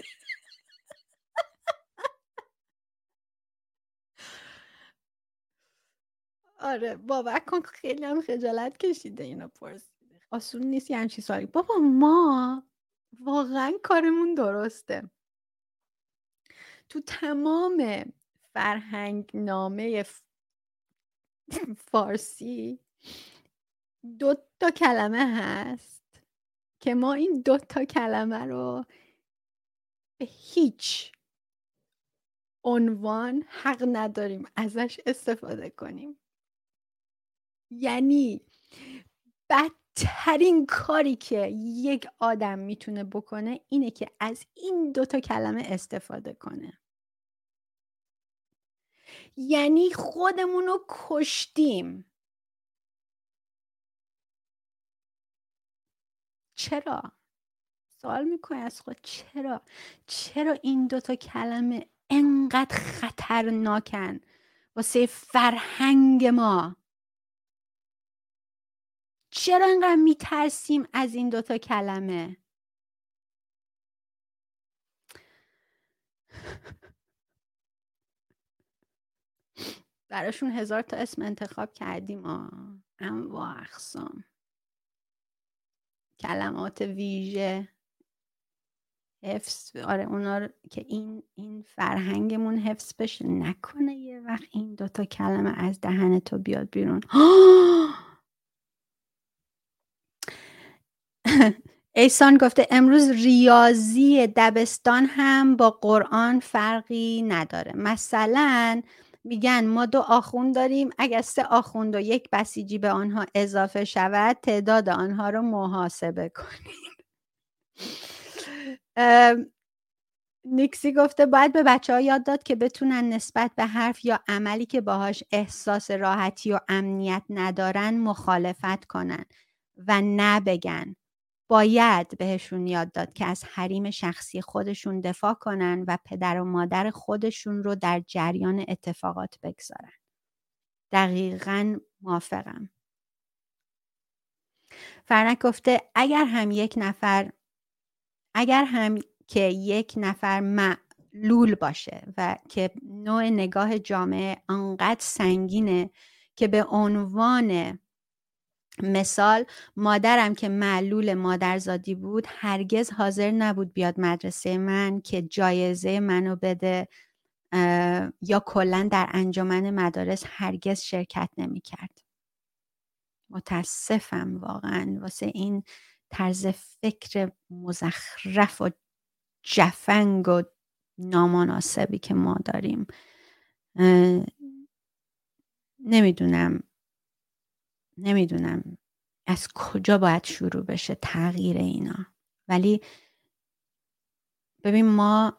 آره باور کن خیلی هم خجالت کشیده اینو پرسیده. آسون نیست یه همچین سوالی. بابا ما واقعا کارمون درسته. تو تمام فرهنگ نامه ف- فارسی دو تا کلمه هست که ما این دو تا کلمه رو به هیچ عنوان حق نداریم ازش استفاده کنیم. یعنی بدترین کاری که یک آدم میتونه بکنه اینه که از این دوتا کلمه استفاده کنه. یعنی خودمون رو کشتیم. چرا؟ سوال میکنی از خود چرا؟ چرا این دوتا کلمه انقدر خطرناکن واسه فرهنگ ما؟ چرا انقدر میترسیم از این دوتا کلمه؟ براشون هزار تا اسم انتخاب کردیم. آه. انواع اقسام کلمات ویژه حفظ. آره اونا رو که این این فرهنگمون حفظ بشه نکنه یه وقت این دوتا کلمه از دهن تو بیاد بیرون. ایسان گفته امروز ریاضی دبستان هم با قرآن فرقی نداره. مثلا میگن ما دو آخوند داریم، اگر سه آخوند و یک بسیجی به آنها اضافه شود تعداد آنها رو محاسبه کنید. نیکسی گفته باید به بچه ها یاد داد که بتونن نسبت به حرف یا عملی که باهاش احساس راحتی و امنیت ندارن مخالفت کنن و نه بگن. باید بهشون یاد داد که از حریم شخصی خودشون دفاع کنن و پدر و مادر خودشون رو در جریان اتفاقات بگذارن. دقیقاً موافقم. فرنک گفته اگر هم یک نفر اگر هم که یک نفر معلول باشه و که نوع نگاه جامعه انقدر سنگینه که به عنوان مثال مادرم که معلول مادرزادی بود هرگز حاضر نبود بیاد مدرسه من که جایزه منو بده یا کلا در انجمن مدارس هرگز شرکت نمی کرد. متاسفم واقعا واسه این طرز فکر مزخرف و جفنگ و نامناسبی که ما داریم. نمیدونم نمیدونم از کجا باید شروع بشه تغییر اینا. ولی ببین ما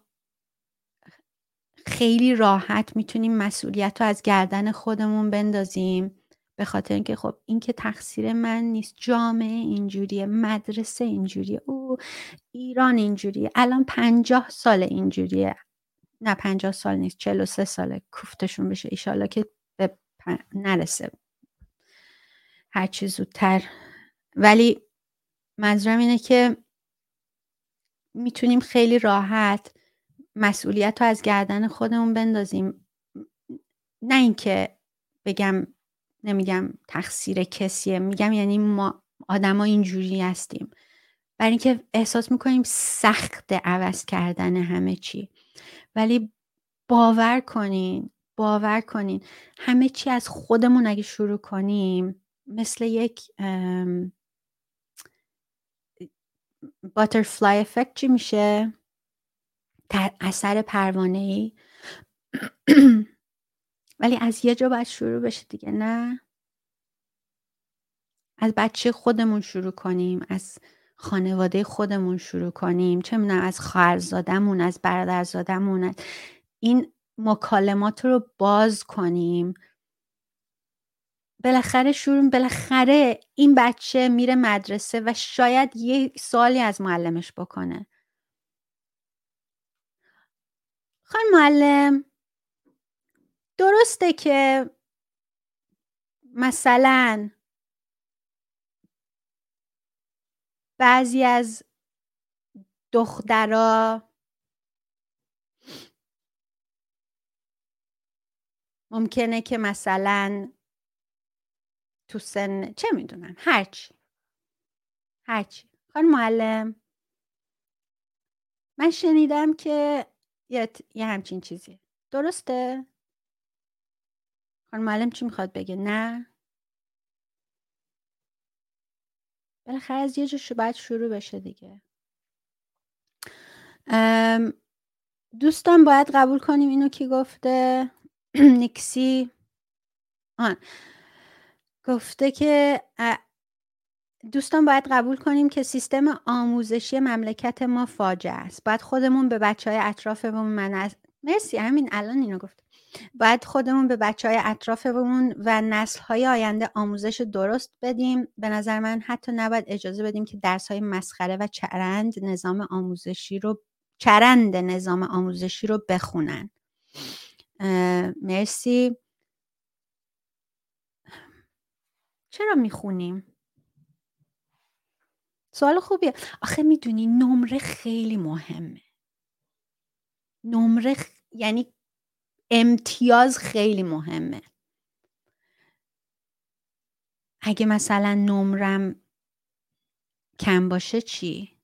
خیلی راحت میتونیم مسئولیت رو از گردن خودمون بندازیم به خاطر اینکه خب این که تقصیر من نیست، جامعه اینجوریه، مدرسه اینجوریه، او ایران اینجوریه، الان پنجاه سال اینجوریه. نه پنجاه سال نیست، چهل و سه ساله کوفتشون بشه ایشالله که به پ... نرسه هرچی زودتر. ولی منظورم اینه که میتونیم خیلی راحت مسئولیت رو از گردن خودمون بندازیم. نه اینکه بگم نمیگم تقصیر کسیه، میگم یعنی ما آدما اینجوری هستیم، برای اینکه احساس میکنیم سخت عوض کردن همه چی. ولی باور کنین باور کنین همه چی از خودمون اگه شروع کنیم مثل یک باترفلای افکت چی میشه؟ اثر پروانه‌ای. ولی از یه جا باید شروع بشه دیگه. نه از بچه خودمون شروع کنیم، از خانواده خودمون شروع کنیم، چه میدونم از خواهرزادمون، از برادرزادمون، این مکالمات رو باز کنیم. بالاخره شروع بالاخره این بچه میره مدرسه و شاید یه سوالی از معلمش بکنه. خانم معلم درسته که مثلا بعضی از دخترا ممکنه که مثلا تو سن چه میدونم هرچی هرچی خانم معلم من شنیدم که یه, یه همچین چیزی درسته؟ خانم معلم چی میخواد بگه؟ نه؟ بالاخره از یه جاشو باید شروع بشه دیگه. دوستان باید قبول کنیم اینو کی گفته؟ نیکسی آن گفته که دوستان باید قبول کنیم که سیستم آموزشی مملکت ما فاجعه است. باید خودمون به بچهای اطرافمون من از... مرسی همین الان اینو گفت. باید خودمون به بچهای اطرافمون و نسل‌های آینده آموزش درست بدیم. به نظر من حتی نباید اجازه بدیم که درس‌های مسخره و چرند نظام آموزشی رو چرند نظام آموزشی رو بخونن. مرسی. چرا میخونیم؟ سوال خوبیه. آخه میدونی نمره خیلی مهمه. نمره خ... یعنی امتیاز خیلی مهمه. اگه مثلا نمرم کم باشه چی؟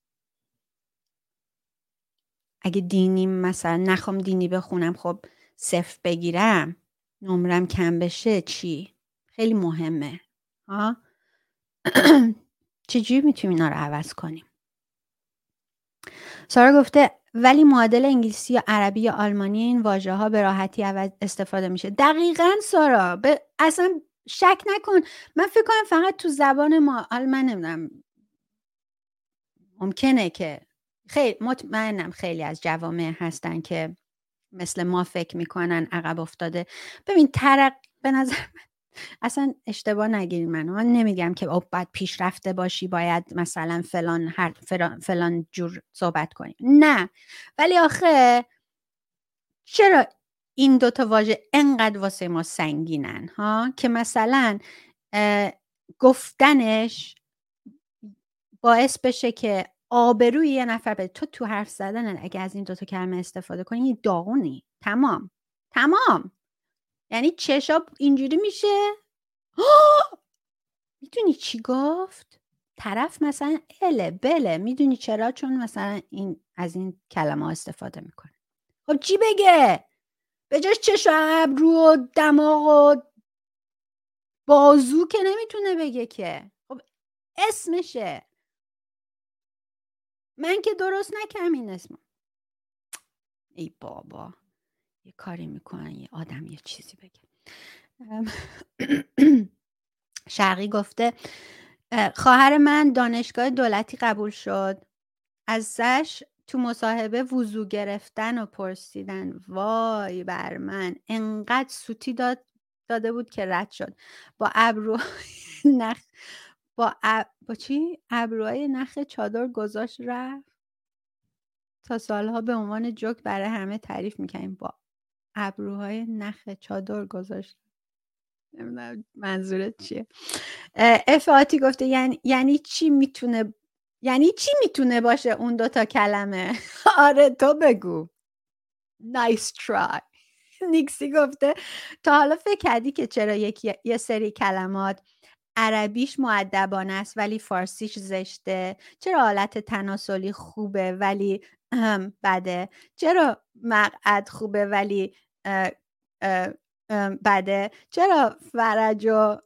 اگه دینی مثلا نخوام دینی بخونم خب صفر بگیرم نمرم کم بشه چی؟ خیلی مهمه. ها؟ چجوری میتونیم اینا رو عوض کنیم؟ سارا گفته ولی معادل انگلیسی یا عربی یا آلمانی این واژه ها به راحتی عوض استفاده میشه. دقیقاً سارا به اصلا شک نکن. من فکر کنم فقط تو زبان ما من نمیدونم ممکنه که خیلی مطمئنم خیلی از جوامع هستن که مثل ما فکر میکنن عقب افتاده. ببین ترق به نظر من اصلا اشتباه نگیرین منو. من نمیگم که او باید پیشرفته باشی باید مثلا فلان هر فلان, فلان جور صحبت کنی. نه ولی آخه چرا این دوتا واژه انقدر واسه ما سنگینن ها که مثلا گفتنش باعث بشه که آبروی یه نفر بده. تو تو حرف زدن اگه از این دوتا کلمه استفاده کنی یه داغونی. تمام تمام. یعنی چشا اینجوری میشه. میدونی چی گفت؟ طرف مثلا اله بله. میدونی چرا؟ چون مثلا این از این کلمه استفاده میکنه. خب چی بگه؟ به جاش چش و ابرو و دماغ و بازو که نمیتونه بگه که. خب اسمشه. من که درست نکردم این اسم. ای بابا یه کاری میکنن یه آدم یه چیزی بگه. شرقی گفته خواهر من دانشگاه دولتی قبول شد. ازش تو مصاحبه وضو گرفتن و پرسیدن. وای بر من. انقدر سوتی داد داده بود که رد شد. با ابرو نخ با اب... با چی؟ ابروهای نخ چادر گذاشت رفت. تا سالها به عنوان جوک برای همه تعریف میکنیم. با ابروهای نخ چادر گذاشت. نمیدونم منظورت چیه. افاتی گفته یعنی یعنی چی میتونه یعنی چی میتونه باشه اون دوتا کلمه؟ آره تو بگو. نایس ترای. نیکسی گفته تا حالا فکر کردی که چرا یکی یه سری کلمات عربیش مؤدبانه است ولی فارسیش زشته؟ چرا حالت تناسلی خوبه ولی بده؟ چرا مقعد خوبه ولی اه اه اه بده؟ چرا فرج و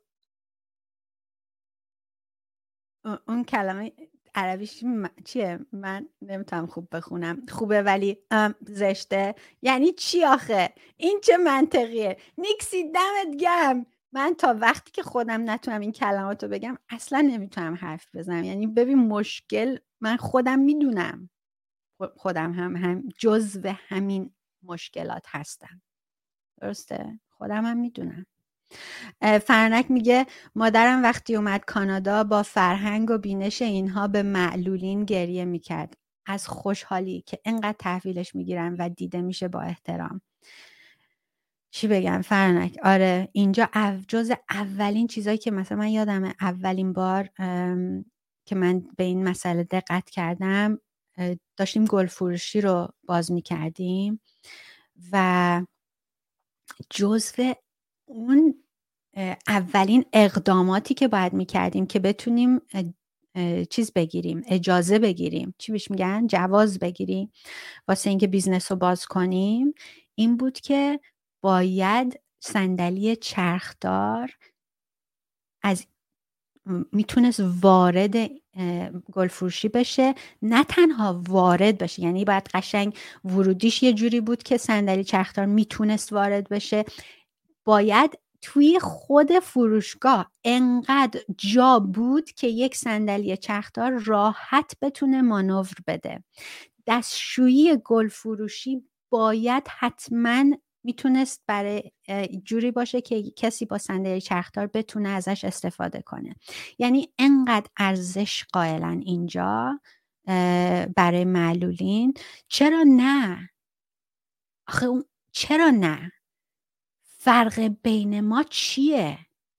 اون کلمه عربیش چیه؟ من نمیتونم خوب بخونم. خوبه ولی زشته. یعنی چی آخه؟ این چه منطقیه؟ نیکسی دمت گرم. من تا وقتی که خودم نتونم این کلماتو بگم اصلا نمیتونم حرف بزنم. یعنی ببین مشکل من خودم میدونم. خودم هم هم جزو همین مشکلات هستم. درسته؟ خودم هم میدونم. فرنک میگه مادرم وقتی اومد کانادا با فرهنگ و بینش اینها به معلولین گریه میکرد از خوشحالی که انقدر تحویلش میگیرن و دیده میشه با احترام. چی بگم فرانک؟ آره اینجا او جز اولین چیزایی که مثلا من یادمه اولین بار ام، که من به این مسئله دقت کردم، اه، داشتیم گل فروشی رو باز می کردیم و جزو اون اه، اولین اقداماتی که باید می کردیم که بتونیم اه، اه، چیز بگیریم، اجازه بگیریم، چی بهش میگن، جواز بگیریم واسه اینکه بیزنس رو باز کنیم، این بود که باید صندلی چرخدار از میتونست وارد اه، گل فروشی بشه، نه تنها وارد بشه، یعنی باید قشنگ ورودیش یه جوری بود که صندلی چرخدار میتونست وارد بشه، باید توی خود فروشگاه انقدر جا بود که یک صندلی چرخدار راحت بتونه مانور بده. دستشویی گل فروشی باید حتما میتونست برای اه، جوری باشه که کسی با صندلی چرخدار بتونه ازش استفاده کنه. یعنی انقدر ارزش قائلن اینجا اه، برای معلولین. چرا نه؟ آخه اون- چرا نه؟ فرق بین ما چیه؟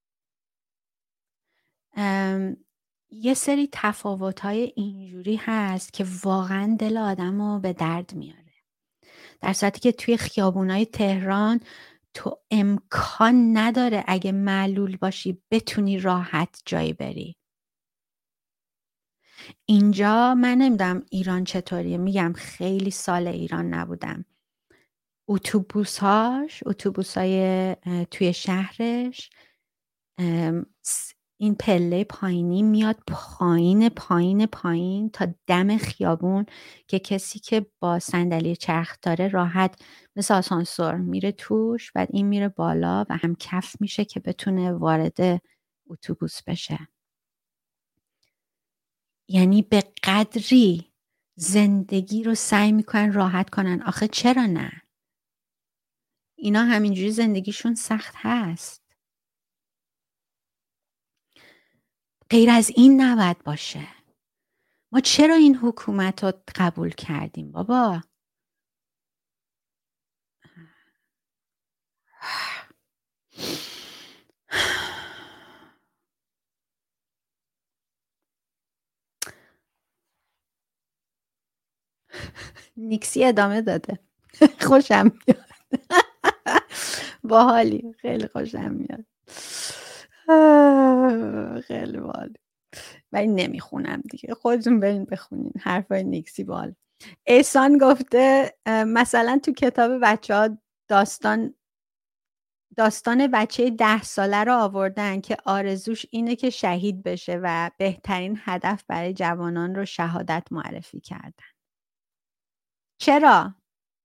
ام، یه سری تفاوت‌های اینجوری هست که واقعا دل آدم رو به درد میاره. در صورتی که توی خیابونای تهران تو امکان نداره اگه معلول باشی بتونی راحت جایی بری. اینجا من نمیدونم ایران چطوریه، میگم خیلی سال ایران نبودم. اتوبوس‌هاش اتوبوس‌های اه، توی شهرش ام، س- این پله پایینی میاد پایین پایین پایین تا دم خیابون که کسی که با صندلی چرخ داره راحت مثل آسانسور میره توش، بعد این میره بالا و هم کف میشه که بتونه وارد اتوبوس بشه. یعنی به قدری زندگی رو سعی میکنن راحت کنن. آخه چرا نه؟ اینا همینجوری زندگیشون سخت هست. غیر از این نباید باشه. ما چرا این حکومت رو قبول کردیم بابا؟ نیکسی ادامه داده. خوشم میاد. باحالی، خیلی خوشم میاد. خیلی باحالی. ولی نمیخونم دیگه، خودتون برین بخونین حرفای نیکسی. باحال. احسان گفته اه، مثلا تو کتاب بچه ها داستان داستان بچه ده ساله رو آوردن که آرزوش اینه که شهید بشه و بهترین هدف برای جوانان رو شهادت معرفی کردن. چرا؟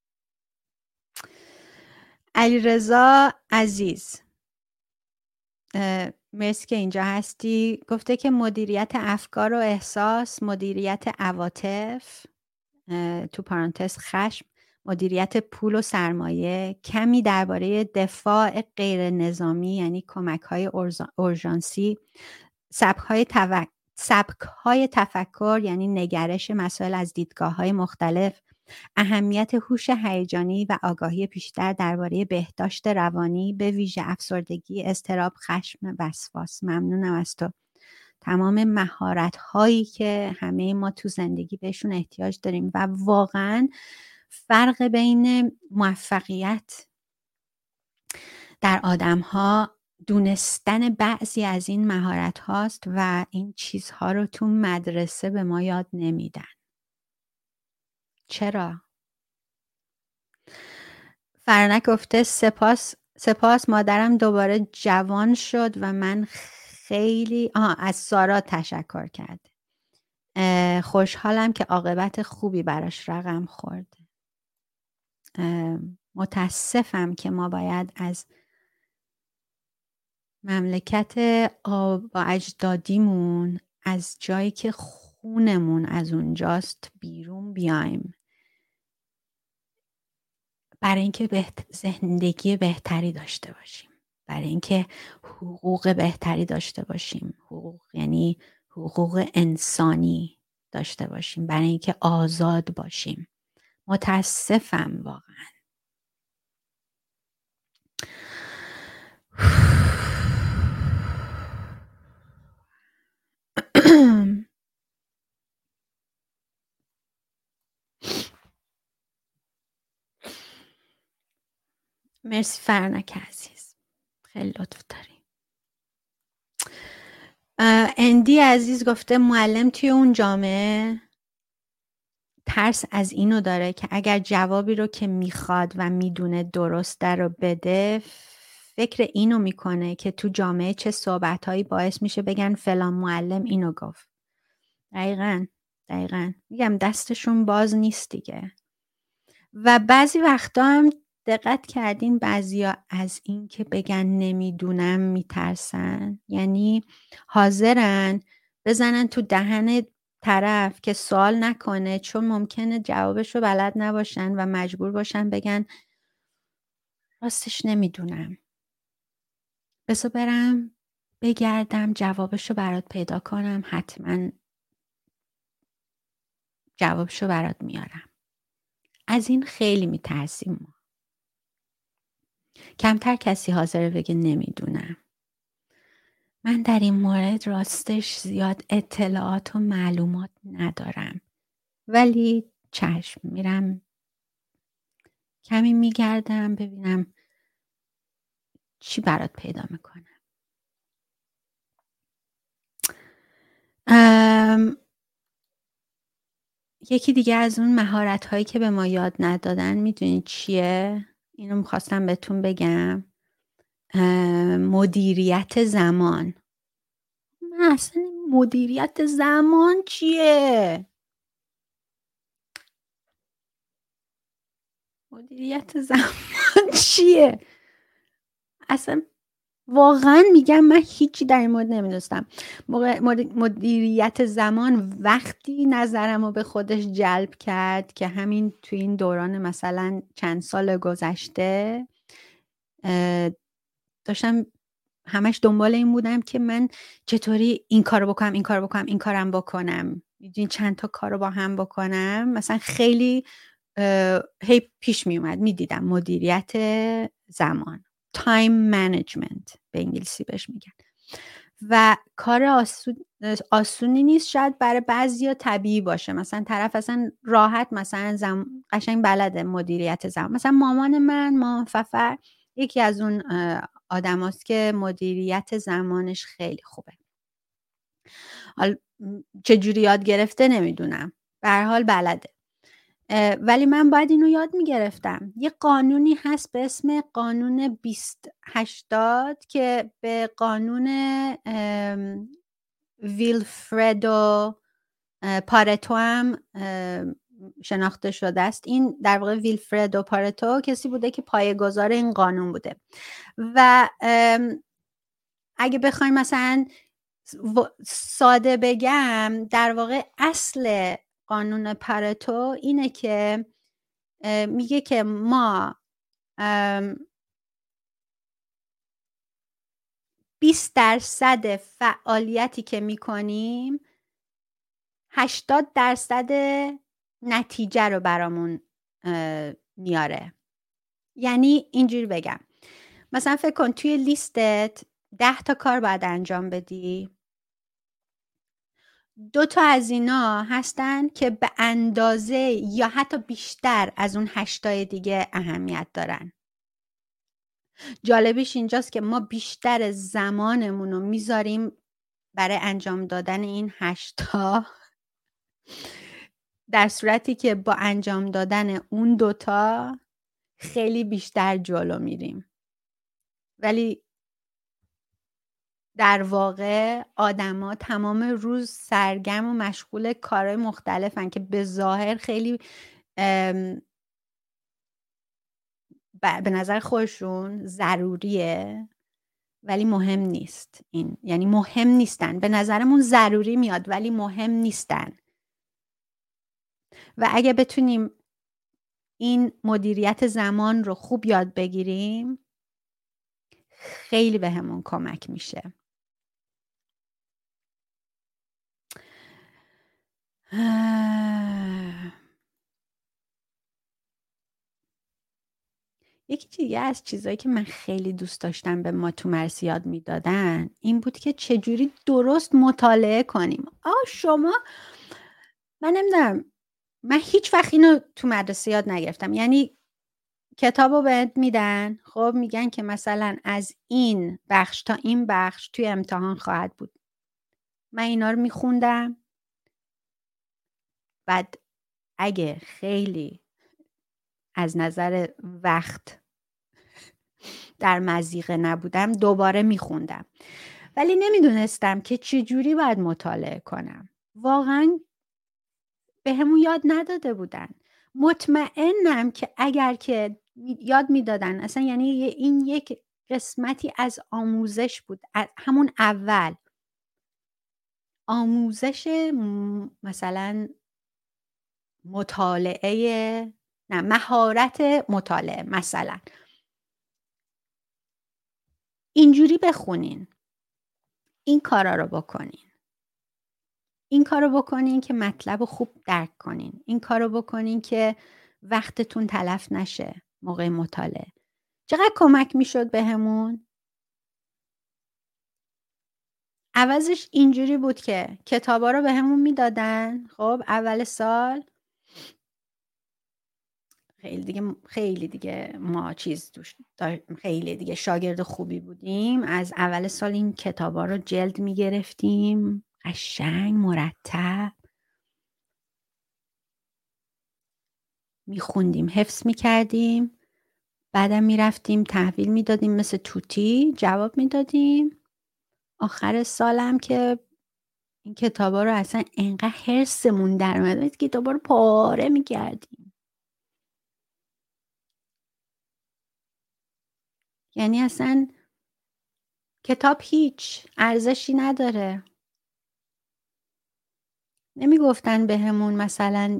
علیرضا عزیز، اه، مرسی که اینجا هستی. گفته که مدیریت افکار و احساس، مدیریت عواطف، اه، تو پرانتز خشم، مدیریت پول و سرمایه، کمی درباره دفاع غیر نظامی یعنی کمک های اورژانسی، سبک های توک... سبک های تفکر یعنی نگرش مسائل از دیدگاه های مختلف، اهمیت هوش هیجانی و آگاهی بیشتر درباره بهداشت روانی به ویژه افسردگی، اضطراب، خشم، وسواس. ممنونم از تو. تمام مهارت هایی که همه ما تو زندگی بهشون احتیاج داریم و واقعا فرق بین موفقیت در آدم ها دونستن بعضی از این مهارت هاست و این چیزها رو تو مدرسه به ما یاد نمیدن. چرا؟ فرنک گفته سپاس سپاس مادرم دوباره جوان شد و من خیلی آها از سارا تشکر کرد. خوشحالم که عاقبت خوبی براش رقم خورد. متاسفم که ما باید از مملکت آب و اجدادیمون، از جایی که خونمون از اونجاست بیرون بیایم برای اینکه بهت... زندگی بهتری داشته باشیم، برای اینکه حقوق بهتری داشته باشیم، حقوق یعنی حقوق انسانی داشته باشیم، برای اینکه آزاد باشیم. متاسفم واقعا. مرسی فرانک عزیز، خیلی لطف داری. اه، اندی عزیز گفته معلم توی اون جامعه ترس از اینو داره که اگر جوابی رو که میخواد و میدونه درسته رو بده، فکر اینو میکنه که تو جامعه چه صحبتهایی باعث میشه بگن فلان معلم اینو گفت. دقیقاً دقیقاً میگم دستشون باز نیست دیگه. و بعضی وقتا هم دقت کردین بعضیا از این که بگن نمیدونم میترسن، یعنی حاضرن بزنن تو دهن طرف که سوال نکنه، چون ممکنه جوابش رو بلد نباشن و مجبور باشن بگن راستش نمیدونم، بذار برم بگردم جوابش رو برات پیدا کنم، حتما جوابش رو برات میارم. از این خیلی میترسیم ما. کمتر کسی حاضر بگه نمیدونم. من در این مورد راستش زیاد اطلاعات و معلومات ندارم، ولی چشم میرم کمی میگردم ببینم چی برات پیدا میکنم. ام، یکی دیگه از اون مهارت هایی که به ما یاد ندادن میدونید چیه؟ اینو میخواستم بهتون بگم. مدیریت زمان. من اصلا مدیریت زمان چیه؟ مدیریت زمان چیه؟ اصلا واقعا میگم من هیچی در این مورد نمیدونستم. مدیریت زمان وقتی نظرم رو به خودش جلب کرد که همین تو این دوران مثلا چند سال گذشته داشتم همش دنبال این بودم که من چطوری این کارو بکنم این کارو بکنم این کارم بکنم، این چند تا کارو با هم بکنم. مثلا خیلی هی پیش می اومد میدیدم مدیریت زمان، تایم منیجمنت به انگلیسی بهش میگن، و کار آسون، آسونی نیست. شاید برای بعضیا طبیعی باشه، مثلا طرف اصلا راحت مثلا زم... قشنگ بلده مدیریت زمان. مثلا مامان من، مامان ففر، یکی از اون آدم هاست که مدیریت زمانش خیلی خوبه. حال چجوری یاد گرفته نمیدونم، به هر حال بلده. ولی من باید اینو یاد میگرفتم. یه قانونی هست به اسم قانون بیست هشتاد که به قانون ویلفردو پارتو هم شناخته شده است. این در واقع ویلفردو پارتو کسی بوده که پایه‌گذار این قانون بوده و اگه بخوایم مثلا ساده بگم، در واقع اصل قانون پارتو اینه که میگه که ما بیست درصد فعالیتی که میکنیم هشتاد درصد نتیجه رو برامون میاره. یعنی اینجوری بگم، مثلا فکر کن توی لیستت ده تا کار باید انجام بدی، دو تا از اینا هستن که به اندازه یا حتی بیشتر از اون هشتای دیگه اهمیت دارن. جالبش اینجاست که ما بیشتر زمانمون رو میذاریم برای انجام دادن این هشتا، در صورتی که با انجام دادن اون دوتا خیلی بیشتر جلو میریم. ولی در واقع آدما تمام روز سرگرم و مشغول کارهای مختلفن که به ظاهر خیلی به نظر خودشون ضروریه ولی مهم نیست. این یعنی مهم نیستن، به نظرمون ضروری میاد ولی مهم نیستن. و اگه بتونیم این مدیریت زمان رو خوب یاد بگیریم خیلی بهمون کمک میشه. یکی دیگه از چیزایی که من خیلی دوست داشتم به ما تو مرسی یاد میدادن این بود که چجوری درست مطالعه کنیم. آه شما، من نمیدونم، من هیچ وقت اینو تو مدرسه یاد نگرفتم. یعنی کتاب رو بهت میدن، خب میگن که مثلا از این بخش تا این بخش توی امتحان خواهد بود. من اینا رو میخوندم، بعد اگه خیلی از نظر وقت در مضیقه نبودم دوباره میخوندم، ولی نمیدونستم که چجوری باید مطالعه کنم. واقعا به همون یاد نداده بودن. مطمئنم که اگر که یاد میدادن اصلا، یعنی این یک قسمتی از آموزش بود، همون اول آموزش مثلا مطالعه، نه مهارت مطالعه، مثلا اینجوری بخونین، این کارا رو بکنین، این کارو بکنین که مطلب رو خوب درک کنین، این کارو بکنین که وقتتون تلف نشه موقع مطالعه. چقدر کمک میشد بهمون؟ عوضش اینجوری بود که کتابا رو بهمون میدادن، خب اول سال خیلی دیگه خیلی دیگه ما چیز دوش خیلی دیگه شاگرد خوبی بودیم. از اول سال این کتابا رو جلد میگرفتیم، قشنگ مرتب میخوندیم، حفظ میکردیم، بعدم میرفتیم تحویل میدادیم، مثل توتی جواب میدادیم. آخر سالم که این کتابا رو اصلا انقدر حرصمون در اومد، کتابا رو پاره میکردیم. یعنی اصلا کتاب هیچ ارزشی نداره. نمیگفتن بهمون مثلا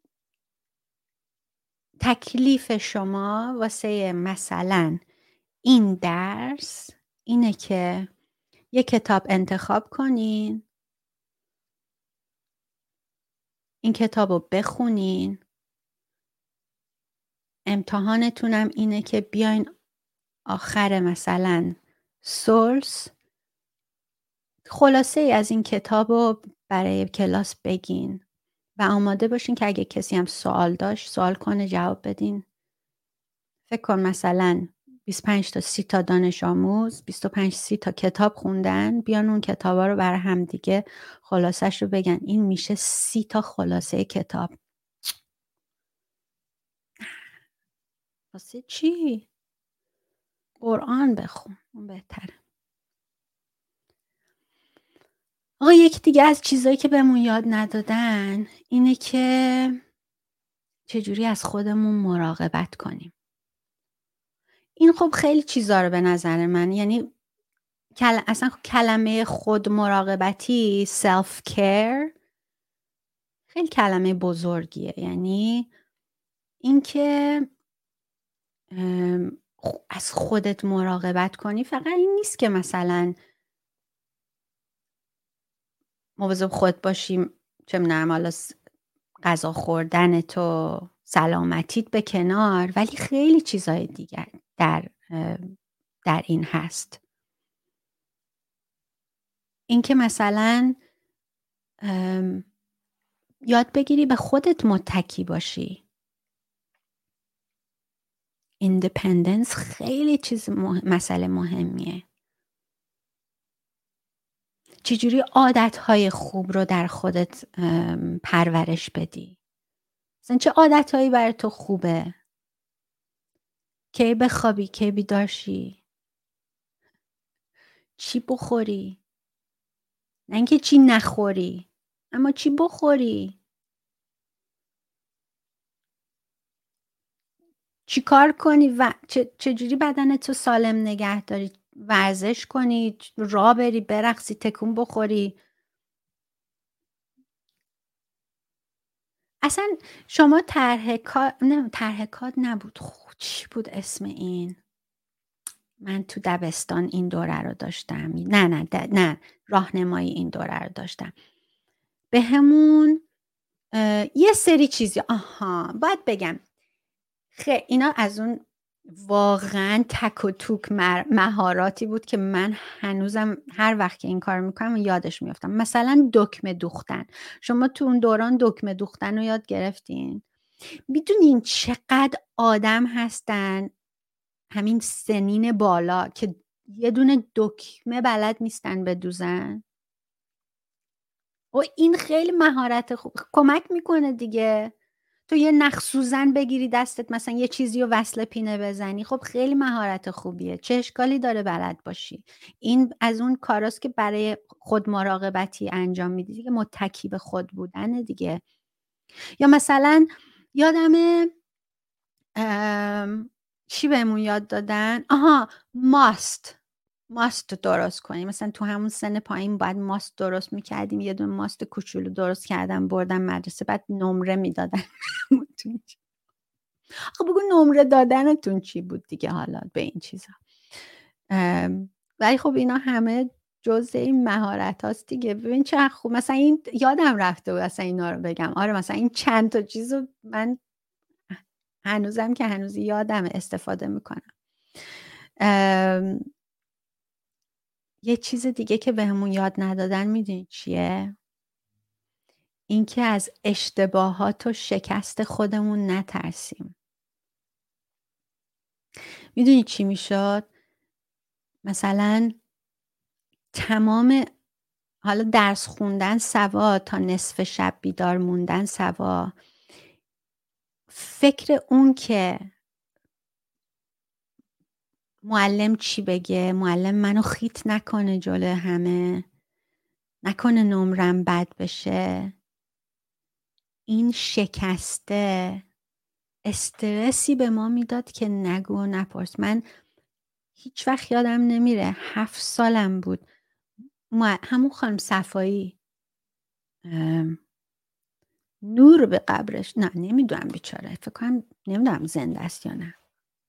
تکلیف شما واسه مثلا این درس اینه که یه کتاب انتخاب کنین، این کتاب رو بخونین، امتحانتونم اینه که بیاین آخر مثلا سورس خلاصه ای از این کتاب رو برای کلاس بگین و آماده باشین که اگه کسی هم سوال داشت سوال کنه جواب بدین. فکر کن مثلا بیست و پنج تا سی تا دانش آموز بیست و پنج سی تا کتاب خوندن، بیان اون کتابا رو برای هم دیگه خلاصش رو بگن. این میشه سی تا خلاصه کتاب. واسه چی؟ قرآن بخون، اون بهتره. آقا یکی دیگه از چیزایی که بهمون یاد ندادن اینه که چجوری از خودمون مراقبت کنیم. این خب خیلی چیزا رو به نظر من، یعنی کل... اصلا کلمه خود مراقبتی self care خیلی کلمه بزرگیه. یعنی اینکه از خودت مراقبت کنی فقط این نیست که مثلا مواظب خود باشیم، چه می‌دونم حالا غذا خوردن تو سلامتیت به کنار، ولی خیلی چیزای دیگر در در این هست. اینکه مثلا یاد بگیری به خودت متکی باشی. ایندیپندنس خیلی چیز مهم، مسئله مهمیه. چجوری عادتهای خوب رو در خودت پرورش بدی. مثلا چه عادتهایی برای تو خوبه؟ کی بخوابی، کی بیدار شی، چی بخوری، نه اینکه چی نخوری، اما چی بخوری، چی کار کنی و چجوری بدنتو سالم نگه داری، ورزش کنی، راه بری، برقصی، تکون بخوری. اصلا شما طرح کار نه طرح کار نبود، خود چی بود اسم این؟ من تو دبستان این دوره رو داشتم. نه نه نه راهنمایی این دوره رو داشتم. به همون یه سری چیزی آها باید بگم خیلی اینا از اون واقعا تک و توک مهاراتی بود که من هنوزم هر وقت که این کار میکنم یادش میافتم. مثلا دکمه دوختن. شما تو اون دوران دکمه دوختن رو یاد گرفتین؟ میدونین چقدر آدم هستن همین سنین بالا که یه دونه دکمه بلد نیستن بدوزن و این خیلی مهارت خوب کمک میکنه دیگه. تو یه نخ سوزن بگیری دستت مثلا یه چیزی رو وصل پینه بزنی، خب خیلی مهارت خوبیه، چه اشکالی داره بلد باشی. این از اون کاراست که برای خود مراقبتی انجام میدی دیگه، متکی به خود بودن دیگه. یا مثلا یادم چی بهمون یاد دادن، آها ماست ماست درست کنیم. مثلا تو همون سن پایین باید ماست درست میکردیم، یه دونه ماست کوچولو درست کردم بردم مدرسه، بعد نمره میدادن. خب بگو نمره دادنتون چی بود دیگه حالا به این چیزا. ولی خب اینا همه جزء این مهارت هاست دیگه. ببین چه خوب، مثلا این یادم رفته بود اصلا اینا رو بگم. آره مثلا این چند تا چیزو من هنوزم که هنوز یادم استفاده میکنم. یه چیز دیگه که بهمون یاد ندادن میدونی چیه؟ اینکه از اشتباهات و شکست خودمون نترسیم. میدونی چی میشد؟ مثلا تمام حالا درس خوندن سوا تا نصف شب بیدار موندن سوا، فکر اون که معلم چی بگه، معلم منو خیت نکنه جلوی همه، نکنه نمرم بد بشه، این شکسته استرسی به ما میداد که نگو و نپرس. من هیچ وقت یادم نمیره، هفت سالم بود، همون خانم صفایی نور به قبرش، نه نمیدونم بیچاره، فکر کنم نمیدونم زنده است یا نه،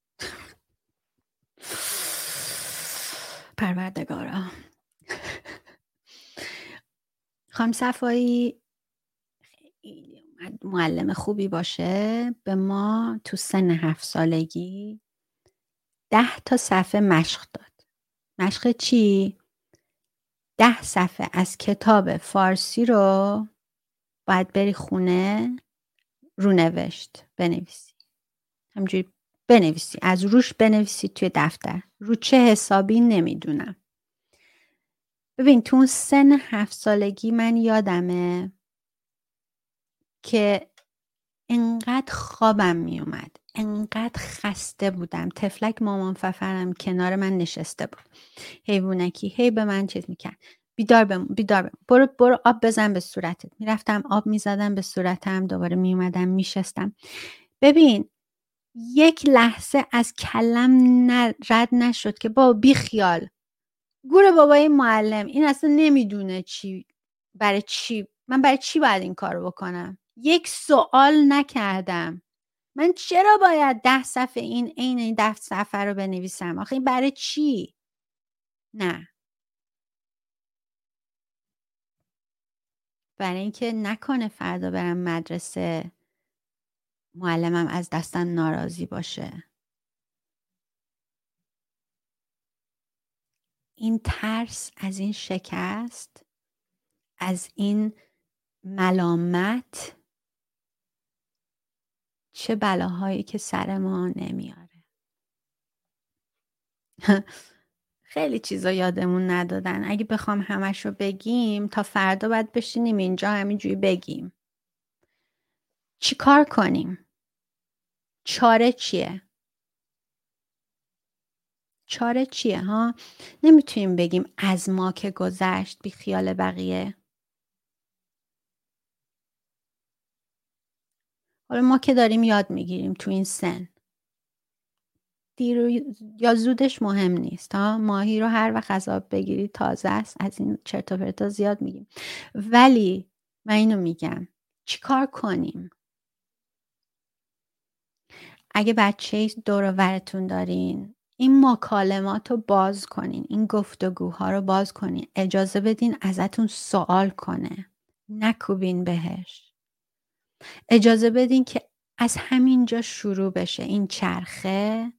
پروردگارا. خانم صفایی معلم خوبی باشه، به ما تو سن هفت سالگی ده تا صفحه مشق داد. مشق چی؟ ده صفحه از کتاب فارسی رو باید بری خونه رونوشت بنویسی، همجوری بنویسی، از روش بنویسی توی دفتر، رو چه حسابی نمیدونم. ببین تو اون سن هفت سالگی من یادمه که انقدر خوابم می اومد، انقدر خسته بودم، تفلک مامان ففرم کنار من نشسته بود، حیوانکی هی به من چیز میکرد، بیدار بمون بیدار بمون، برو برو آب بزن به صورتت. میرفتم آب میزدم به صورتم، دوباره میومدم میشستم. ببین یک لحظه از کلم رد نشد که بابا بی خیال، گوره بابای معلم این اصلا نمیدونه چی برای چی من برای چی باید این کارو بکنم. یک سوال نکردم، من چرا باید ده صفحه این عین این ده صفحه رو بنویسم، آخه این برای چی؟ نه، برای اینکه نکنه فردا برم مدرسه معلمم از دستم ناراضی باشه. این ترس از این شکست، از این ملامت، چه بلاهایی که سر ما نمیاره. خیلی چیزا یادمون ندادن، اگه بخوام همش رو بگیم تا فردا باید بشینیم اینجا همینجوری بگیم. چی کار کنیم؟ چاره چیه؟ چاره چیه ها؟ نمیتونیم بگیم از ما که گذشت بی خیال بقیه. حالا ما که داریم یاد میگیریم تو این سن، دیر یا زودش مهم نیست ها، ماهی رو هر وقت از آب بگیری تازه است، از این چرت و پرتا زیاد میگیم. ولی من اینو میگم چی کار کنیم؟ اگه بچه دور و برتون دارین، این مکالمات رو باز کنین، این گفتگوها رو باز کنین، اجازه بدین ازتون سوال کنه، نکوبین بهش، اجازه بدین که از همینجا شروع بشه این چرخه.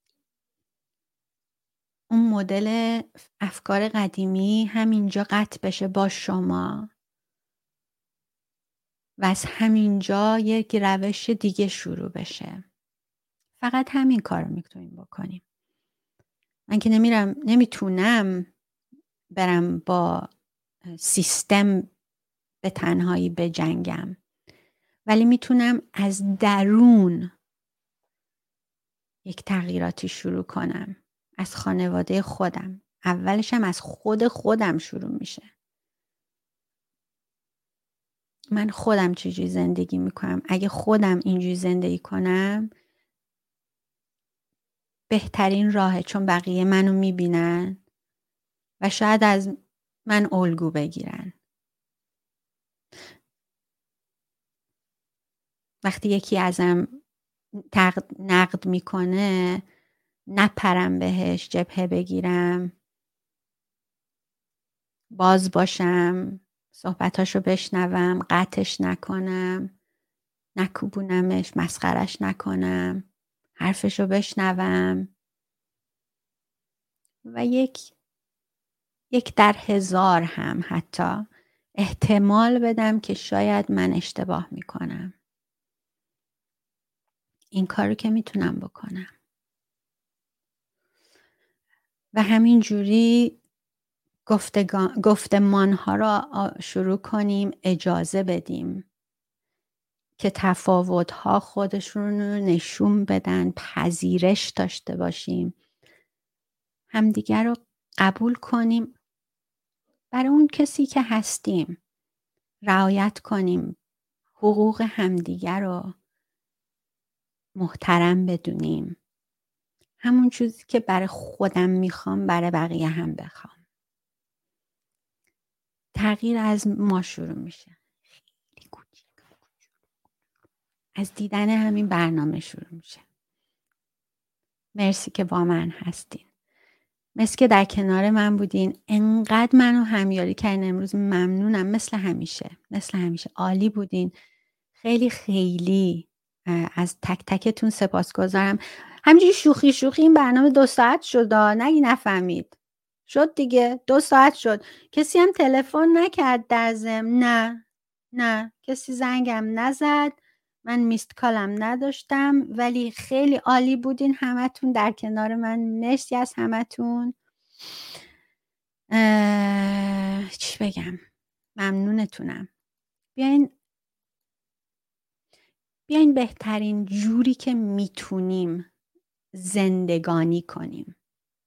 اون مدل افکار قدیمی همینجا قطع بشه با شما. و از همینجا یک روش دیگه شروع بشه. فقط همین کار رو میتونیم بکنیم. من که نمیرم نمیتونم برم با سیستم به تنهایی بجنگم، ولی میتونم از درون یک تغییراتی شروع کنم. از خانواده خودم. اولش هم از خود خودم شروع میشه. من خودم چجوری زندگی میکنم؟ اگه خودم اینجوری زندگی کنم بهترین راهه، چون بقیه منو میبینن و شاید از من الگو بگیرن. وقتی یکی ازم نقد میکنه نپرم بهش، جبهه بگیرم، باز باشم، صحبتاشو بشنوم، قطعش نکنم، نکوبونمش، مسخرش نکنم، حرفشو بشنوم و یک یک در هزار هم حتی احتمال بدم که شاید من اشتباه میکنم. این کارو که میتونم بکنم و همین جوری گفتمان ها را شروع کنیم، اجازه بدیم که تفاوت ها خودشون رو نشون بدن، پذیرش داشته باشیم، همدیگر رو قبول کنیم برای اون کسی که هستیم، رعایت کنیم، حقوق همدیگر رو محترم بدونیم، همون چیزی که برای خودم میخوام برای بقیه هم بخوام. تغییر از ما شروع میشه، خیلی کوچیک، از دیدن همین برنامه شروع میشه. مرسی که با من هستین، مرسی که در کنار من بودین، انقدر منو همیاری کردین امروز. ممنونم، مثل همیشه مثل همیشه عالی بودین. خیلی خیلی از تک تکتون سپاسگزارم. همینجوری شوخی شوخی این برنامه دو ساعت شد، نگی نفهمید، شد دیگه، دو ساعت شد. کسی هم تلفن نکرد در ضمن؟ نه نه کسی زنگم نزد، من میست کالم نداشتم، ولی خیلی عالی بودین همتون در کنار من. مرسی از همتون. چی بگم، ممنونتونم. بیاین بیاین بهترین جوری که میتونیم زندگانی کنیم.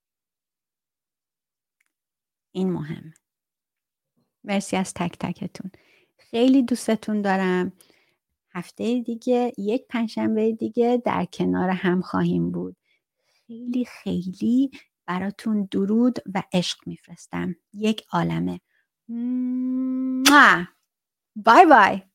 این مهم. مرسی از تک تکتون. خیلی دوستتون دارم. هفته دیگه، یک پنجشنبه دیگه در کنار هم خواهیم بود. خیلی خیلی براتون درود و عشق میفرستم. یک عالمه. بای بای.